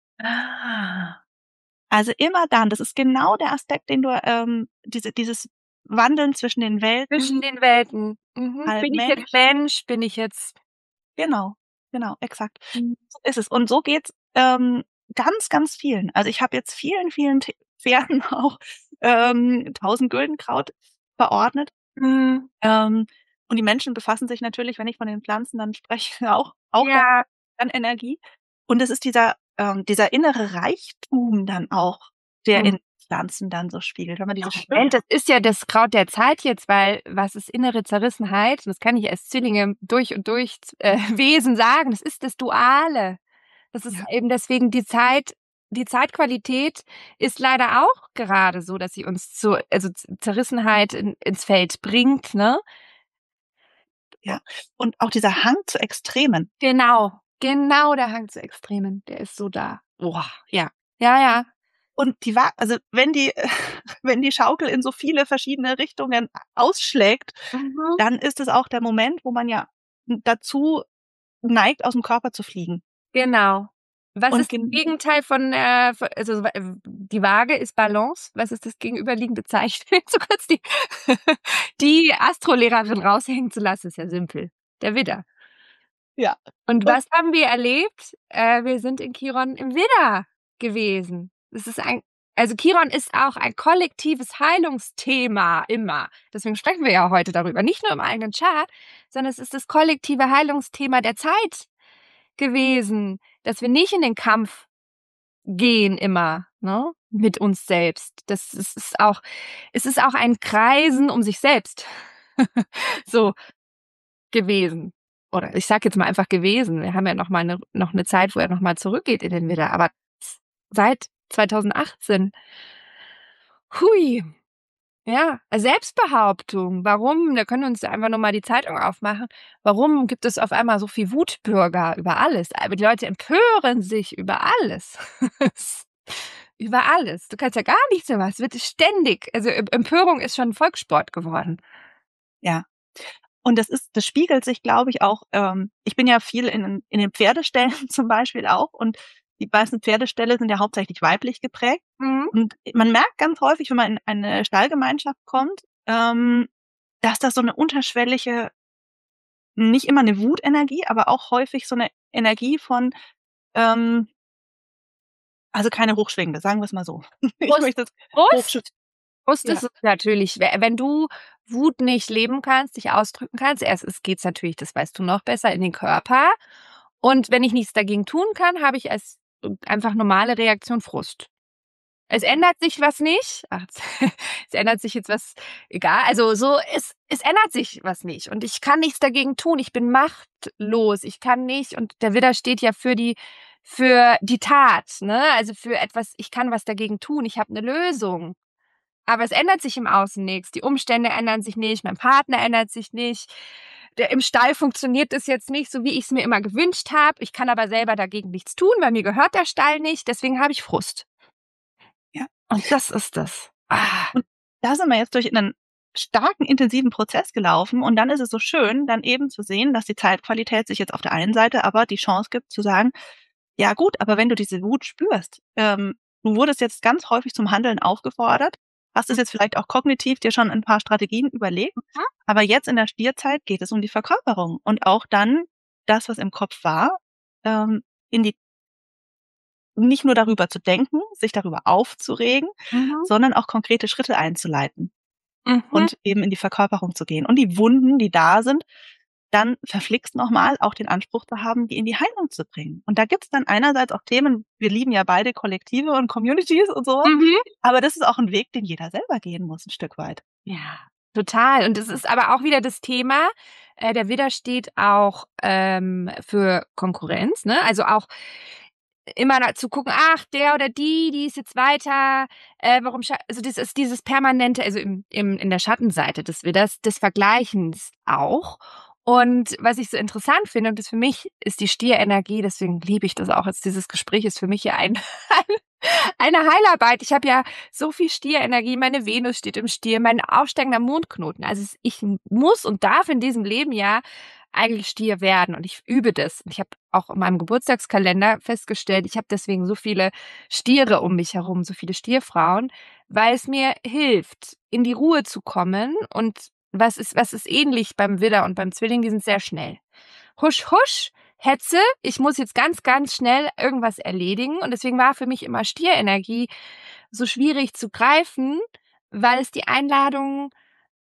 Ah. Also, immer dann. Das ist genau der Aspekt, den du, ähm diese dieses Wandeln zwischen den Welten, Zwischen den Welten. Mhm. halb Bin ich jetzt Mensch. Mensch? Bin ich jetzt. Genau, genau, exakt. Mhm. So ist es. Und so geht's, ähm, ganz, ganz vielen. Also, ich habe jetzt vielen, vielen T Pferden auch, ähm, Tausendgüldenkraut verordnet. Mhm. Ähm, und die Menschen befassen sich natürlich, wenn ich von den Pflanzen dann spreche, auch auch da Ja. an Energie. Und es ist dieser ähm, dieser innere Reichtum dann auch, der Mhm. in Pflanzen dann so spiegelt, wenn man diese Moment, Schönheit. das ist ja das Kraut der Zeit jetzt, weil was ist innere Zerrissenheit? Das kann ich als Zwillinge durch und durch äh, Wesen sagen. Das ist das Duale. Das ist Ja, eben deswegen die Zeit, die Zeitqualität ist leider auch gerade so, dass sie uns zu, also Z- Zerrissenheit in, ins Feld bringt, ne? ja. Und auch dieser Hang zu Extremen. Genau, genau der Hang zu Extremen, der ist so da. Boah, ja. Ja, ja. Und die Wa also, wenn die wenn die Schaukel in so viele verschiedene Richtungen ausschlägt, Mhm. dann ist es auch der Moment, wo man ja dazu neigt, aus'm Körper zu fliegen. Genau. Was Und ist das gen Gegenteil von, äh, v also, w äh, die Waage ist Balance. Was ist das gegenüberliegende Zeichen? So kurz die die Astrolehrerin raushängen zu lassen, ist ja simpel. Der Widder. ja. Und Und was haben wir erlebt? Äh, wir sind in Chiron im Widder gewesen. Es ist ein also, Chiron ist auch ein kollektives Heilungsthema immer. Deswegen sprechen wir ja heute darüber. Nicht nur im eigenen Chart, sondern es ist das kollektive Heilungsthema der Zeit gewesen, dass wir nicht in den Kampf gehen immer, ne, mit uns selbst. Das es ist auch es ist auch ein Kreisen um sich selbst so gewesen. Oder ich sage jetzt mal einfach gewesen. Wir haben ja noch mal 'ne noch 'ne Zeit, wo er noch mal zurückgeht in den Widder, aber seit zweitausendachtzehn. Hui. Ja, Selbstbehauptung. Warum? Da können wir uns ja einfach nur mal die Zeitung aufmachen. Warum gibt es auf einmal so viel Wutbürger über alles? Aber die Leute empören sich über alles. Über alles. Du kannst ja gar nichts mehr machen. Es wird ständig, also Em Empörung ist schon Volkssport geworden. ja. Und das ist das spiegelt sich, glaube ich, auch, ähm ich bin ja viel in in den Pferdeställen zum Beispiel auch und die meisten Pferdeställe sind ja hauptsächlich weiblich geprägt. Mhm. Und man merkt ganz häufig, wenn man in eine Stallgemeinschaft kommt, ähm, dass da so 'ne unterschwellige, nicht immer 'ne Wutenergie, aber auch häufig so 'ne Energie von, ähm also keine hochschwingende, sagen wir's mal so. Ich Brust möchte es hochsch Brust Brust ja, ist es natürlich. We wenn du Wut nicht leben kannst, dich ausdrücken kannst, erstens geht's natürlich, das weißt du noch besser, in den Körper. Und wenn ich nichts dagegen tun kann, habe ich als äh, einfach normale Reaktion Frust. Es ändert sich was nicht. Ach, es ändert sich jetzt was, egal. Also so, es, es ändert sich was nicht. Und ich kann nichts dagegen tun. Ich bin machtlos. Ich kann nicht. Und der Widder steht ja für die, für die Tat, ne? Also für etwas, ich kann was dagegen tun. Ich habe eine Lösung. Aber es ändert sich im Außen nichts. Die Umstände ändern sich nicht. Mein Partner ändert sich nicht. Der, im Stall funktioniert es jetzt nicht, so wie ich es mir immer gewünscht habe. Ich kann aber selber dagegen nichts tun, weil mir gehört der Stall nicht. Deswegen habe ich Frust. ja. Und das ist das. Ah. Und da sind wir jetzt durch einen starken, intensiven Prozess gelaufen und dann ist es so schön, dann eben zu sehen, dass die Zeitqualität sich jetzt auf der einen Seite aber die Chance gibt zu sagen, ja gut, aber wenn du diese Wut spürst, ähm, du wurdest jetzt ganz häufig zum Handeln aufgefordert, hast es jetzt vielleicht auch kognitiv dir schon ein paar Strategien überlegt, Mhm. aber jetzt in der Stierzeit geht es um die Verkörperung und auch dann das, was im Kopf war, ähm, in die nicht nur darüber zu denken, sich darüber aufzuregen, Mhm. sondern auch konkrete Schritte einzuleiten Mhm. und eben in die Verkörperung zu gehen. Und die Wunden, die da sind, dann verflixt nochmal auch den Anspruch zu haben, die in die Heilung zu bringen. Und da gibt's dann einerseits auch Themen, wir lieben ja beide Kollektive und Communities und sowas, Mhm. aber das ist auch ein Weg, den jeder selber gehen muss, ein Stück weit. Ja, total. Und es ist aber auch wieder das Thema, äh, der Widder steht auch ähm, für Konkurrenz, ne? Also auch immer da zu gucken, ach, der oder die, die ist jetzt weiter, äh, warum, scha- also das ist dieses permanente, also im, im, in der Schattenseite des Widders, des Vergleichens auch. Und was ich so interessant finde, und das für mich ist die Stierenergie, deswegen liebe ich das auch jetzt, dieses Gespräch ist für mich ja ein, eine Heilarbeit. Ich habe ja so viel Stierenergie, meine Venus steht im Stier, mein aufsteigender Mondknoten. Also es- ich muss und darf in diesem Leben ja eigentlich Stier werden und ich übe das. Und ich habe auch in meinem Geburtstagskalender festgestellt, ich habe deswegen so viele Stiere um mich herum, so viele Stierfrauen, weil es mir hilft, in die Ruhe zu kommen. Und was ist, was ist ähnlich beim Widder und beim Zwilling, die sind sehr schnell. Husch, husch, Hetze, ich muss jetzt ganz, ganz schnell irgendwas erledigen. Und deswegen war für mich immer Stierenergie so schwierig zu greifen, weil es die Einladung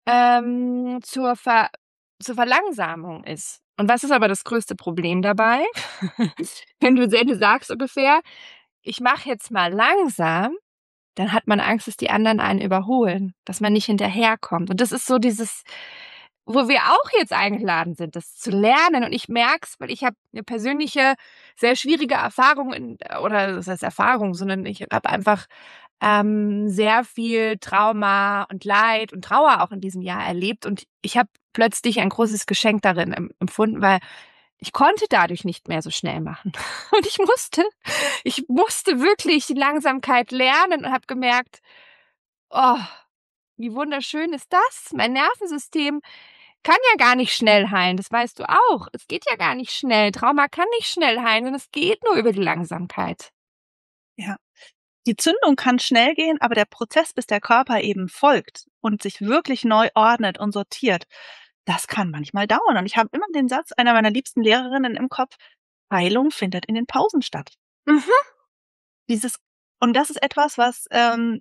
ähm, zur, Ver zur Verlangsamung ist. Und was ist aber das größte Problem dabei? Wenn du selber sagst ungefähr, ich mache jetzt mal langsam, dann hat man Angst, dass die anderen einen überholen, dass man nicht hinterherkommt. Und das ist so dieses, wo wir auch jetzt eingeladen sind, das zu lernen. Und ich merke es, weil ich habe eine persönliche, sehr schwierige Erfahrung, in, oder das heißt Erfahrung, sondern ich habe einfach ähm, sehr viel Trauma und Leid und Trauer auch in diesem Jahr erlebt. Und ich habe plötzlich ein großes Geschenk darin em- empfunden, weil ich konnte dadurch nicht mehr so schnell machen. Und ich musste, ich musste wirklich die Langsamkeit lernen und habe gemerkt, oh, wie wunderschön ist das? Mein Nervensystem kann ja gar nicht schnell heilen, das weißt du auch. Es geht ja gar nicht schnell. Trauma kann nicht schnell heilen, sondern es geht nur über die Langsamkeit. Ja. Die Zündung kann schnell gehen, aber der Prozess, bis der Körper eben folgt und sich wirklich neu ordnet und sortiert, das kann manchmal dauern. Und ich habe immer den Satz einer meiner liebsten Lehrerinnen im Kopf, Heilung findet in den Pausen statt. Mhm. Dieses, und das ist etwas, was ähm,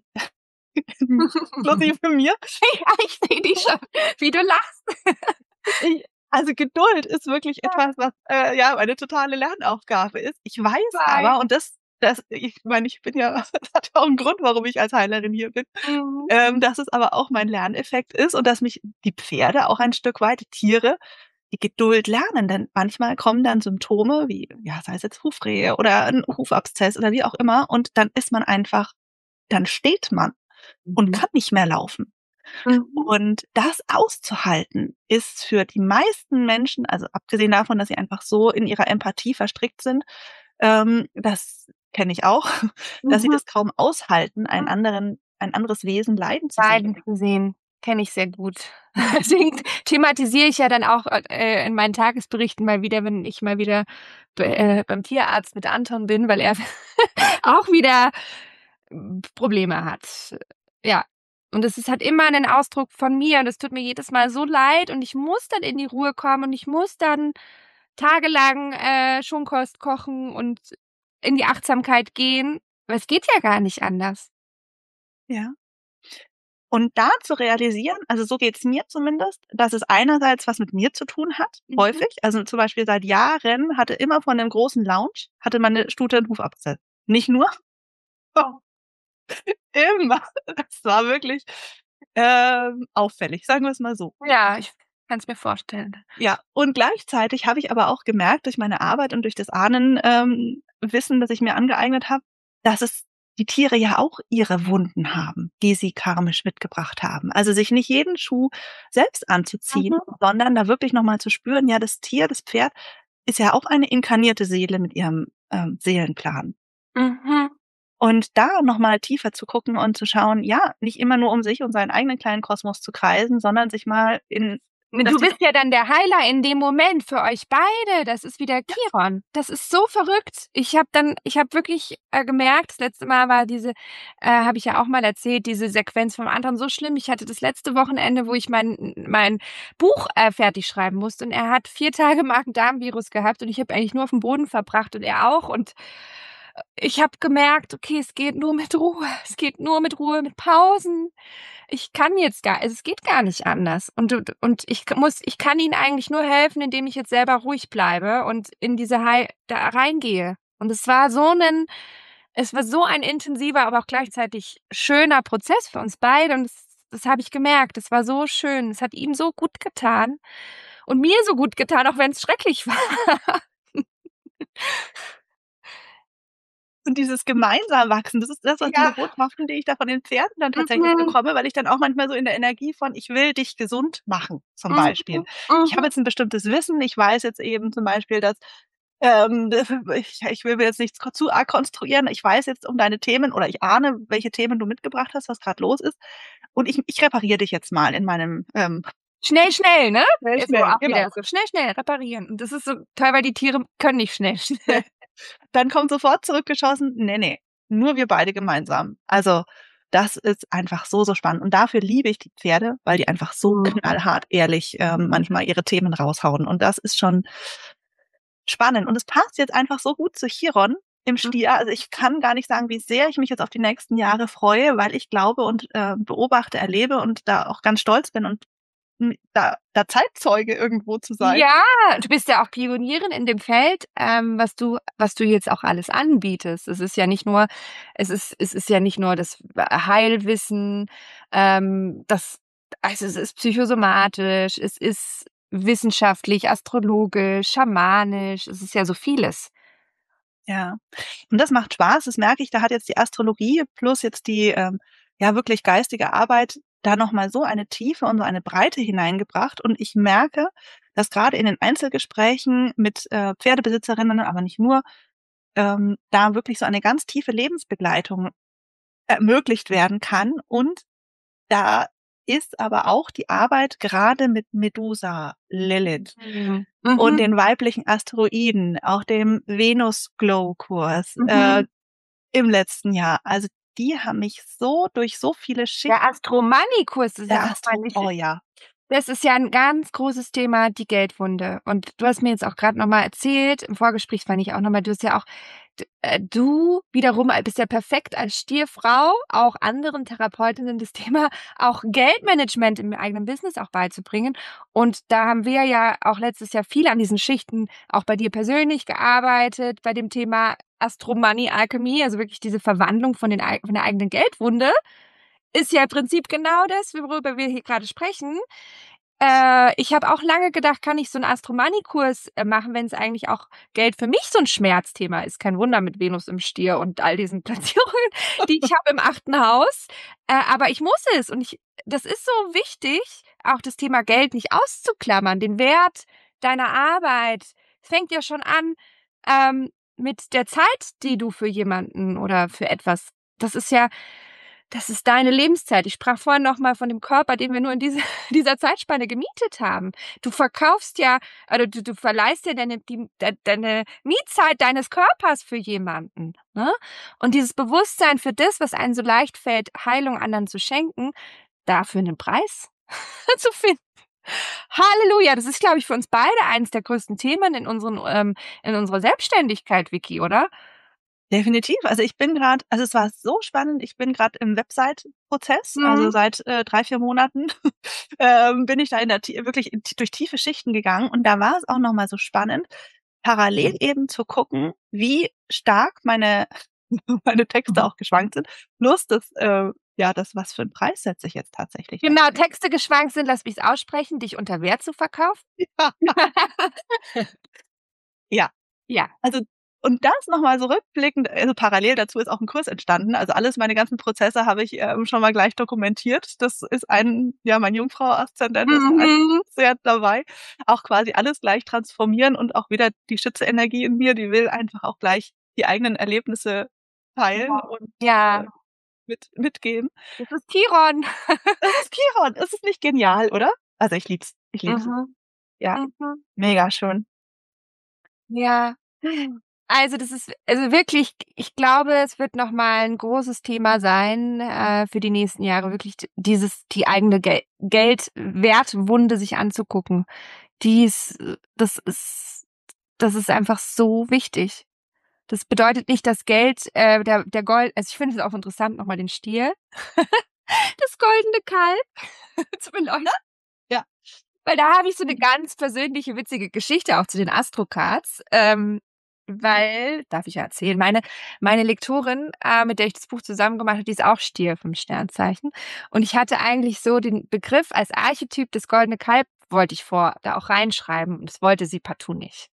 inklusive mir, Ja, ich sehe dich schon, wie du lachst. ich, also Geduld ist wirklich etwas, was äh, ja meine totale Lernaufgabe ist. Ich weiß Nein. aber, und das, das, ich meine, ich bin ja, das hat ja auch einen Grund, warum ich als Heilerin hier bin, Mhm. ähm, dass es aber auch mein Lerneffekt ist und dass mich die Pferde auch ein Stück weit, die Tiere, die Geduld lernen. Denn manchmal kommen dann Symptome wie, ja, sei es jetzt Hufrehe oder ein Hufabszess oder wie auch immer, und dann ist man einfach, dann steht man und Mhm. kann nicht mehr laufen. Mhm. Und das auszuhalten, ist für die meisten Menschen, also abgesehen davon, dass sie einfach so in ihrer Empathie verstrickt sind, ähm, das kenne ich auch, dass sie Mhm. das kaum aushalten, einen anderen, ein anderes Wesen leiden zu sehen. Leiden zu sehen, kenne ich sehr gut. Deswegen thematisiere ich ja dann auch äh, in meinen Tagesberichten mal wieder, wenn ich mal wieder äh, beim Tierarzt mit Anton bin, weil er auch wieder Probleme hat. Ja. Und es ist halt immer ein Ausdruck von mir und es tut mir jedes Mal so leid und ich muss dann in die Ruhe kommen und ich muss dann tagelang äh, Schonkost kochen und in die Achtsamkeit gehen, weil es geht ja gar nicht anders. Ja. Und da zu realisieren, also so geht's mir zumindest, dass es einerseits was mit mir zu tun hat, Mhm. häufig. Also zum Beispiel seit Jahren hatte immer von einem großen Lounge, hatte meine Stute einen Hufabszess. Nicht nur, immer. Das war wirklich ähm, auffällig, sagen wir es mal so. Ja, ich kann es mir vorstellen. Ja, und gleichzeitig habe ich aber auch gemerkt durch meine Arbeit und durch das Ahnen ähm, Wissen, das ich mir angeeignet habe, dass es die Tiere ja auch ihre Wunden haben, die sie karmisch mitgebracht haben. Also sich nicht jeden Schuh selbst anzuziehen, Mhm. sondern da wirklich nochmal zu spüren, ja, das Tier, das Pferd ist ja auch eine inkarnierte Seele mit ihrem ähm, Seelenplan. Mhm. Und da nochmal tiefer zu gucken und zu schauen, ja, nicht immer nur um sich und seinen eigenen kleinen Kosmos zu kreisen, sondern sich mal in Du bist ja dann der Heiler in dem Moment für euch beide. Das ist wie der Chiron. Das ist so verrückt. Ich habe dann, ich habe wirklich äh, gemerkt, das letzte Mal war diese, äh, habe ich ja auch mal erzählt, diese Sequenz vom anderen so schlimm. Ich hatte das letzte Wochenende, wo ich mein mein Buch äh, fertig schreiben musste und er hat vier Tage Magen-Darm-Virus gehabt und ich habe eigentlich nur auf dem Boden verbracht und er auch und ich habe gemerkt, okay, es geht nur mit Ruhe. Es geht nur mit Ruhe, mit Pausen. Ich kann jetzt gar, also es geht gar nicht anders. Und, und ich muss, ich kann ihnen eigentlich nur helfen, indem ich jetzt selber ruhig bleibe und in diese Heil, da reingehe. Und es war so ein, es war so ein intensiver, aber auch gleichzeitig schöner Prozess für uns beide. Und das, das habe ich gemerkt. Es war so schön. Es hat ihm so gut getan. Und mir so gut getan, auch wenn es schrecklich war. Und dieses gemeinsam wachsen, das ist das, was Ja. diese Botschaften, die ich da von den Pferden dann tatsächlich Mhm. bekomme, weil ich dann auch manchmal so in der Energie von, ich will dich gesund machen, zum Mhm. Beispiel. Ich habe Mhm. jetzt ein bestimmtes Wissen, ich weiß jetzt eben zum Beispiel, dass ähm, ich, ich will mir jetzt nichts ko- zu arg konstruieren, ich weiß jetzt um deine Themen oder ich ahne, welche Themen du mitgebracht hast, was gerade los ist. Und ich, ich repariere dich jetzt mal in meinem ähm, Schnell, schnell, ne? schnell, Ist so schnell, auch genau. wieder so schnell, schnell reparieren. Und das ist so toll, weil die Tiere können nicht schnell, schnell. Dann kommt sofort zurückgeschossen, nee, nee, nur wir beide gemeinsam. Also das ist einfach so, so spannend. Und dafür liebe ich die Pferde, weil die einfach so Mhm. knallhart ehrlich ähm, manchmal ihre Themen raushauen. Und das ist schon spannend. Und es passt jetzt einfach so gut zu Chiron im Stier. Also ich kann gar nicht sagen, wie sehr ich mich jetzt auf die nächsten Jahre freue, weil ich glaube und äh, beobachte, erlebe und da auch ganz stolz bin und m, da, da Zeitzeuge irgendwo zu sein. Ja, du bist ja auch Pionierin in dem Feld, ähm, was du, was du jetzt auch alles anbietest. Es ist ja nicht nur, es ist, es ist ja nicht nur das Heilwissen, ähm, das, also es ist psychosomatisch, es ist wissenschaftlich, astrologisch, schamanisch, es ist ja so vieles. Ja, und das macht Spaß. Das merke ich, da hat jetzt die Astrologie plus jetzt die, ähm, ja, wirklich geistige Arbeit da noch mal so eine Tiefe und so eine Breite hineingebracht. Und ich merke, dass gerade in den Einzelgesprächen mit, äh, Pferdebesitzerinnen, aber nicht nur, ähm, da wirklich so eine ganz tiefe Lebensbegleitung ermöglicht werden kann. Und da ist aber auch die Arbeit gerade mit Medusa, Lilith Mhm. und Mhm. den weiblichen Asteroiden, auch dem Venus-Glow-Kurs, äh, Mhm. im letzten Jahr. Also, die haben mich so durch so viele Schichten Der Astromani-Kurs ist der ja auch Astro mal oh ja. das ist ja ein ganz großes Thema, die Geldwunde. Und du hast mir jetzt auch gerade noch mal erzählt, im Vorgespräch fand ich auch noch mal, du hast ja auch d äh, du wiederum bist ja perfekt als Stierfrau, auch anderen Therapeutinnen das Thema auch Geldmanagement im eigenen Business auch beizubringen. Und da haben wir ja auch letztes Jahr viel an diesen Schichten, auch bei dir persönlich gearbeitet, bei dem Thema Astro-Money Alchemy, also wirklich diese Verwandlung von den ei von der eigenen Geldwunde. Ist ja im Prinzip genau das, worüber wir hier gerade sprechen. Äh, ich habe auch lange gedacht, kann ich so 'n Astromani-Kurs, äh, machen, wenn's eigentlich auch Geld für mich so 'n Schmerzthema ist. Kein Wunder mit Venus im Stier und all diesen Platzierungen, die ich habe im achten Haus. Äh, aber ich muss es und ich das ist so wichtig, auch das Thema Geld nicht auszuklammern, den Wert deiner Arbeit. Es fängt ja schon an, ähm, mit der Zeit, die du für jemanden oder für etwas das ist ja das ist deine Lebenszeit. Ich sprach vorhin noch mal von dem Körper, den wir nur in diese dieser Zeitspanne gemietet haben. Du verkaufst ja oder du du verleihst ja deine die de deine Mietzeit deines Körpers für jemanden, ne? Und dieses Bewusstsein für das, was einem so leicht fällt, Heilung anderen zu schenken, dafür 'nen Preis zu finden. Halleluja, das ist, glaube ich, für uns beide eines der größten Themen in unseren ähm, in unserer Selbstständigkeit, Vicky, oder? Definitiv. Also, ich bin grad also, es war so spannend. Ich bin grad im Website-Prozess. Also, Mhm. seit, äh, drei, vier Monaten, ähm, bin ich da in der Tie wirklich in durch tiefe Schichten gegangen. Und da war es auch noch mal so spannend, parallel eben zu gucken, wie stark meine meine Texte auch geschwankt sind, plus das, äh ja, das, was für 'n Preis setze ich jetzt tatsächlich Genau, dafür. Texte geschwankt sind, lass mich's aussprechen, dich unter Wert zu verkaufen. Ja. Ja. Also und das noch mal so rückblickend also, parallel dazu ist auch 'n Kurs entstanden. Also, alles meine ganzen Prozesse habe ich, ähm, schon mal gleich dokumentiert. Das ist ein ja, mein Jungfrau-Aszendent ist da einfach Mhm. sehr dabei. Auch quasi alles gleich transformieren und auch wieder die Schütze-Energie in mir, die will einfach auch gleich die eigenen Erlebnisse teilen Ja. und, Ja. äh, mit mitgeben. Das ist Chiron. Das ist Chiron. Ist es nicht genial, oder? Also, ich liebe es. Ich liebe es. Mhm. Ja, Mhm. mega schön. Ja. Also, das ist also wirklich ich glaube, es wird noch mal 'n großes Thema sein, äh, für die nächsten Jahre, wirklich d dieses die eigene Gel Geldwertwunde sich anzugucken. Die ist das ist das ist einfach so wichtig. Das bedeutet nicht, dass Geld, äh, der der Gold also, ich finde es auch interessant, noch mal den Stier, das goldene Kalb zu beleuchten. Ja. Weil da habe ich so 'ne ganz persönliche, witzige Geschichte auch zu den Astrocards, ähm, weil darf ich ja erzählen, meine meine Lektorin, äh, mit der ich das Buch zusammen gemacht habe, die ist auch Stier vom Sternzeichen. Und ich hatte eigentlich so den Begriff als Archetyp das goldene Kalb wollte ich vor da auch reinschreiben und das wollte sie partout nicht.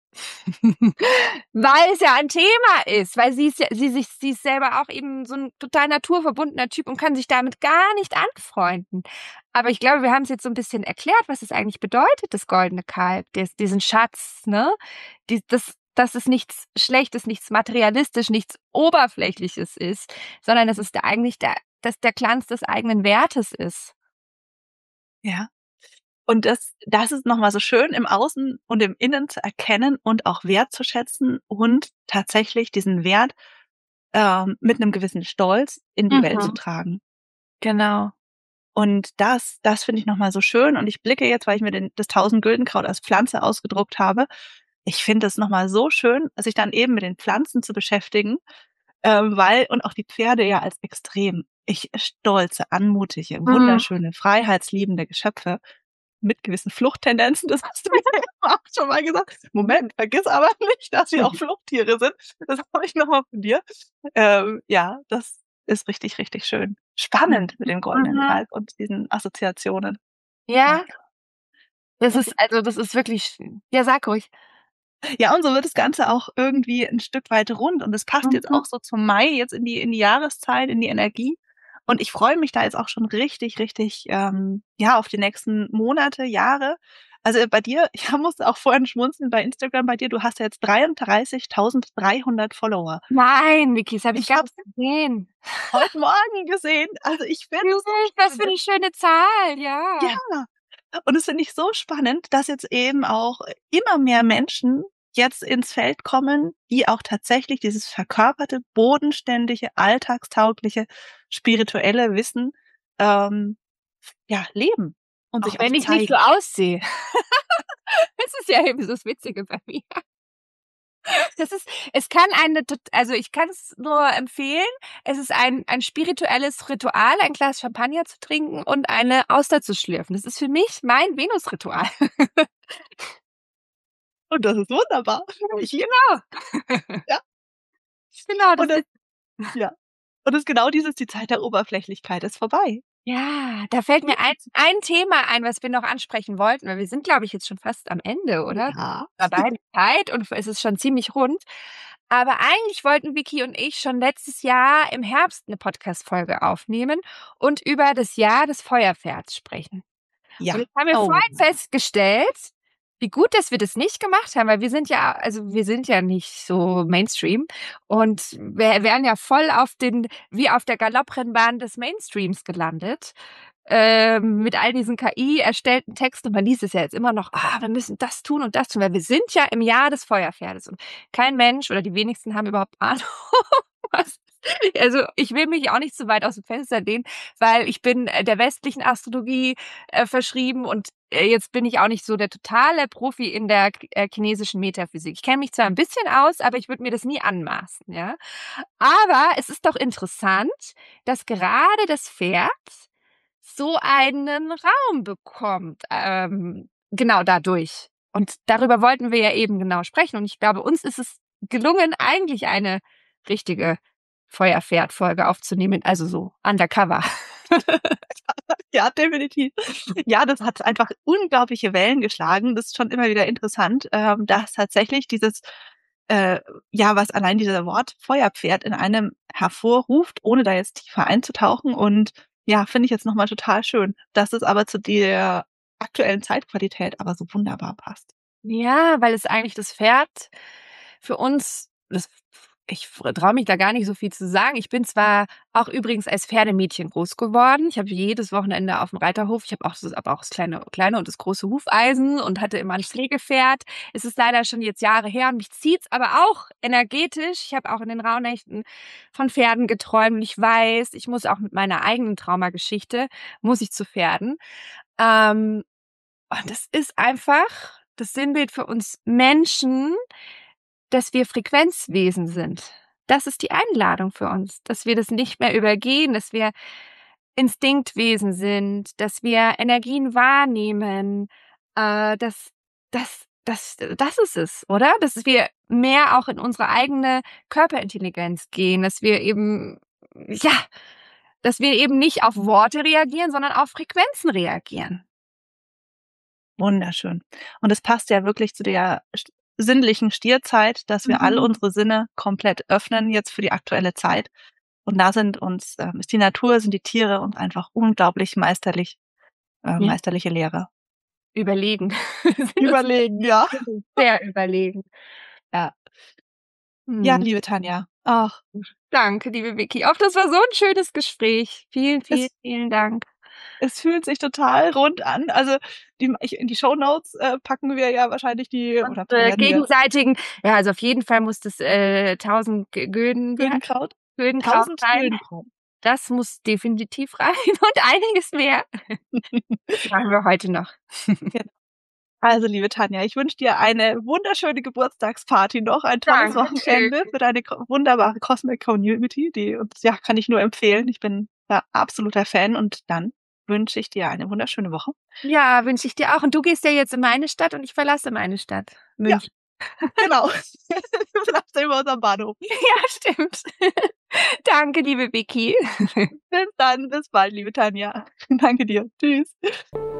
Weil es ja ein Thema ist, weil sie ist ja sie sich sie ist selber auch eben so 'n total naturverbundener Typ und kann sich damit gar nicht anfreunden. Aber ich glaube, wir haben's jetzt so 'n bisschen erklärt, was es eigentlich bedeutet, das goldene Kalb, des diesen Schatz, ne? Die das dass es nichts Schlechtes, nichts materialistisch, nichts Oberflächliches ist, sondern dass es da eigentlich der dass der Glanz des eigenen Wertes ist. Ja. Und das das ist noch mal so schön im Außen und im Innen zu erkennen und auch wertzuschätzen und tatsächlich diesen Wert, ähm, mit 'nem gewissen Stolz in die Welt zu Mhm. tragen. Genau. Und das das finde ich noch mal so schön und ich blicke jetzt, weil ich mir den das Tausend-Güldenkraut als Pflanze ausgedruckt habe. Ich finde das noch mal so schön, sich dann eben mit den Pflanzen zu beschäftigen, ähm, weil und auch die Pferde ja als extrem ich stolze, anmutige, Mhm. wunderschöne, freiheitsliebende Geschöpfe mit gewissen Fluchttendenzen, das hast du mir ja auch schon mal gesagt. Moment, vergiss aber nicht, dass wir auch Fluchttiere sind. Das habe ich noch mal von dir. Ähm, ja, das ist richtig, richtig schön. Spannend mit dem goldenen Mhm. Kalb und diesen Assoziationen. Ja. Ja. Das Und ist also, das ist wirklich sch ja, sag ruhig. Ja, und so wird das Ganze auch irgendwie 'n Stück weit rund und es passt jetzt Mhm. auch so zum Mai jetzt in die in die Jahreszeit, in die Energie. Und ich freue mich da jetzt auch schon richtig, richtig, ähm, ja, auf die nächsten Monate, Jahre. Also, bei dir ich ha musste auch vorhin schmunzeln bei Instagram bei dir, du hast ja jetzt dreiunddreißigtausenddreihundert Follower. Nein, Vicky, das habe ich Ich gar habe nicht gesehen. heute Morgen gesehen. Also, ich finde es so Was für spannend. 'ne schöne Zahl, ja. Ja. Und das finde ich so spannend, dass jetzt eben auch immer mehr Menschen jetzt ins Feld kommen, die auch tatsächlich dieses verkörperte, bodenständige, alltagstaugliche, spirituelle Wissen, ähm, ja, leben und Auch sich auch wenn ich nicht so zeigen. aussehe. Das ist ja eben so das Witzige bei mir. Das ist es kann eine tot also, ich kann's nur empfehlen. Es ist ein ein spirituelles Ritual, ein Glas Champagner zu trinken und eine Auster zu schlürfen. Das ist für mich mein Venusritual. Und das ist wunderbar. Ich liebe Genau. Ja. Genau, das Und das ist ja. Und das ist genau dieses die Zeit der Oberflächlichkeit ist vorbei. Ja, da fällt mir ein ein Thema ein, was wir noch ansprechen wollten, weil wir sind, glaube ich, jetzt schon fast am Ende, oder? Ja. Dabei die Zeit und es ist schon ziemlich rund. Aber eigentlich wollten Vicky und ich schon letztes Jahr im Herbst 'ne Podcast-Folge aufnehmen und über das Jahr des Feuerpferds sprechen. Und Ja. jetzt haben wir Oh. vorhin festgestellt, wie gut, dass wir das nicht gemacht haben, weil wir sind ja also, wir sind ja nicht so Mainstream und wä wären ja voll auf den wie auf der Galopprennbahn des Mainstreams gelandet, ähm, mit all diesen K I erstellten Texten. Und man liest es ja jetzt immer noch: „Ah, wir müssen das tun und das tun“, weil wir sind ja im Jahr des Feuerpferdes und kein Mensch oder die wenigsten haben überhaupt Ahnung, was also, ich will mich auch nicht zu weit aus'm Fenster lehnen, weil ich bin, äh, der westlichen Astrologie, äh, verschrieben und, äh, jetzt bin ich auch nicht so der totale Profi in der k äh, chinesischen Metaphysik. Ich kenne mich zwar 'n bisschen aus, aber ich würde mir das nie anmaßen, ja? Aber es ist doch interessant, dass gerade das Pferd so einen Raum bekommt, ähm, genau dadurch. Und darüber wollten wir ja eben genau sprechen und ich glaube, uns ist es gelungen, eigentlich eine richtige Feuerpferd-Folge aufzunehmen, also so undercover. Ja, definitiv. Ja, das hat einfach unglaubliche Wellen geschlagen. Das ist schon immer wieder interessant, ähm, dass tatsächlich dieses, äh ja, was allein dieser Wort Feuerpferd in einem hervorruft, ohne da jetzt tiefer einzutauchen. Und ja, finde ich jetzt noch mal total schön, dass es aber zu der aktuellen Zeitqualität aber so wunderbar passt. Ja, weil es eigentlich das Pferd für uns das Ich traue mich da gar nicht so viel zu sagen. Ich bin zwar auch übrigens als Pferdemädchen groß geworden. Ich habe jedes Wochenende auf dem Reiterhof. Ich habe auch, so, aber auch das kleine, kleine und das große Hufeisen und hatte immer ein Pflegepferd. Es ist leider schon jetzt Jahre her und mich zieht's aber auch energetisch. Ich habe auch in den Rauhnächten von Pferden geträumt und ich weiß, ich muss auch mit meiner eigenen Traumageschichte, muss ich zu Pferden. Ähm, und das ist einfach das Sinnbild für uns Menschen, dass wir Frequenzwesen sind. Das ist die Einladung für uns, dass wir das nicht mehr übergehen, dass wir Instinktwesen sind, dass wir Energien wahrnehmen, äh, dass das das das ist es, oder? Dass wir mehr auch in unsere eigene Körperintelligenz gehen, dass wir eben ja, dass wir eben nicht auf Worte reagieren, sondern auf Frequenzen reagieren. Wunderschön. Und es passt ja wirklich zu der st- sinnlichen Stierzeit, dass wir all Mhm. unsere Sinne komplett öffnen jetzt für die aktuelle Zeit. Und da sind uns, ähm, ist die Natur, sind die Tiere und einfach unglaublich meisterlich, äh, Ja. meisterliche Lehre. Überlegen. Überlegen, ja. Sehr überlegen. Ja. Ja, Mhm. liebe Tanja. Ach, Danke, liebe Vicky. Auch das war so ein schönes Gespräch. Vielen, vielen, es, vielen Dank. es fühlt sich total rund an. Also die, ich, in die Shownotes äh, packen wir ja wahrscheinlich die, oder Unsere werden wir gegenseitigen, ja, also auf jeden Fall muss das äh, tausend G- Gülden, wie heißt- Güldenkraut? Güldenkraut Tausend sein. Güldenkraut. Das muss definitiv rein und einiges mehr. Das machen wir heute noch. Genau. Also, liebe Tanja, ich wünsche dir eine wunderschöne Geburtstagsparty noch, ein tolles Dankeschön. Wochenende für deine ko wunderbare Cosmic Community, die uns ja, kann ich nur empfehlen. Ich bin da absoluter Fan und dann wünsche ich dir eine wunderschöne Woche. Ja, wünsche ich dir auch. Und du gehst ja jetzt in meine Stadt und ich verlasse meine Stadt. Ja, München. genau. Du bleibst immer unserem Bahnhof. Ja, stimmt. Danke, liebe Vicky. Bis dann, bis bald, liebe Tanja. Danke dir. Tschüss.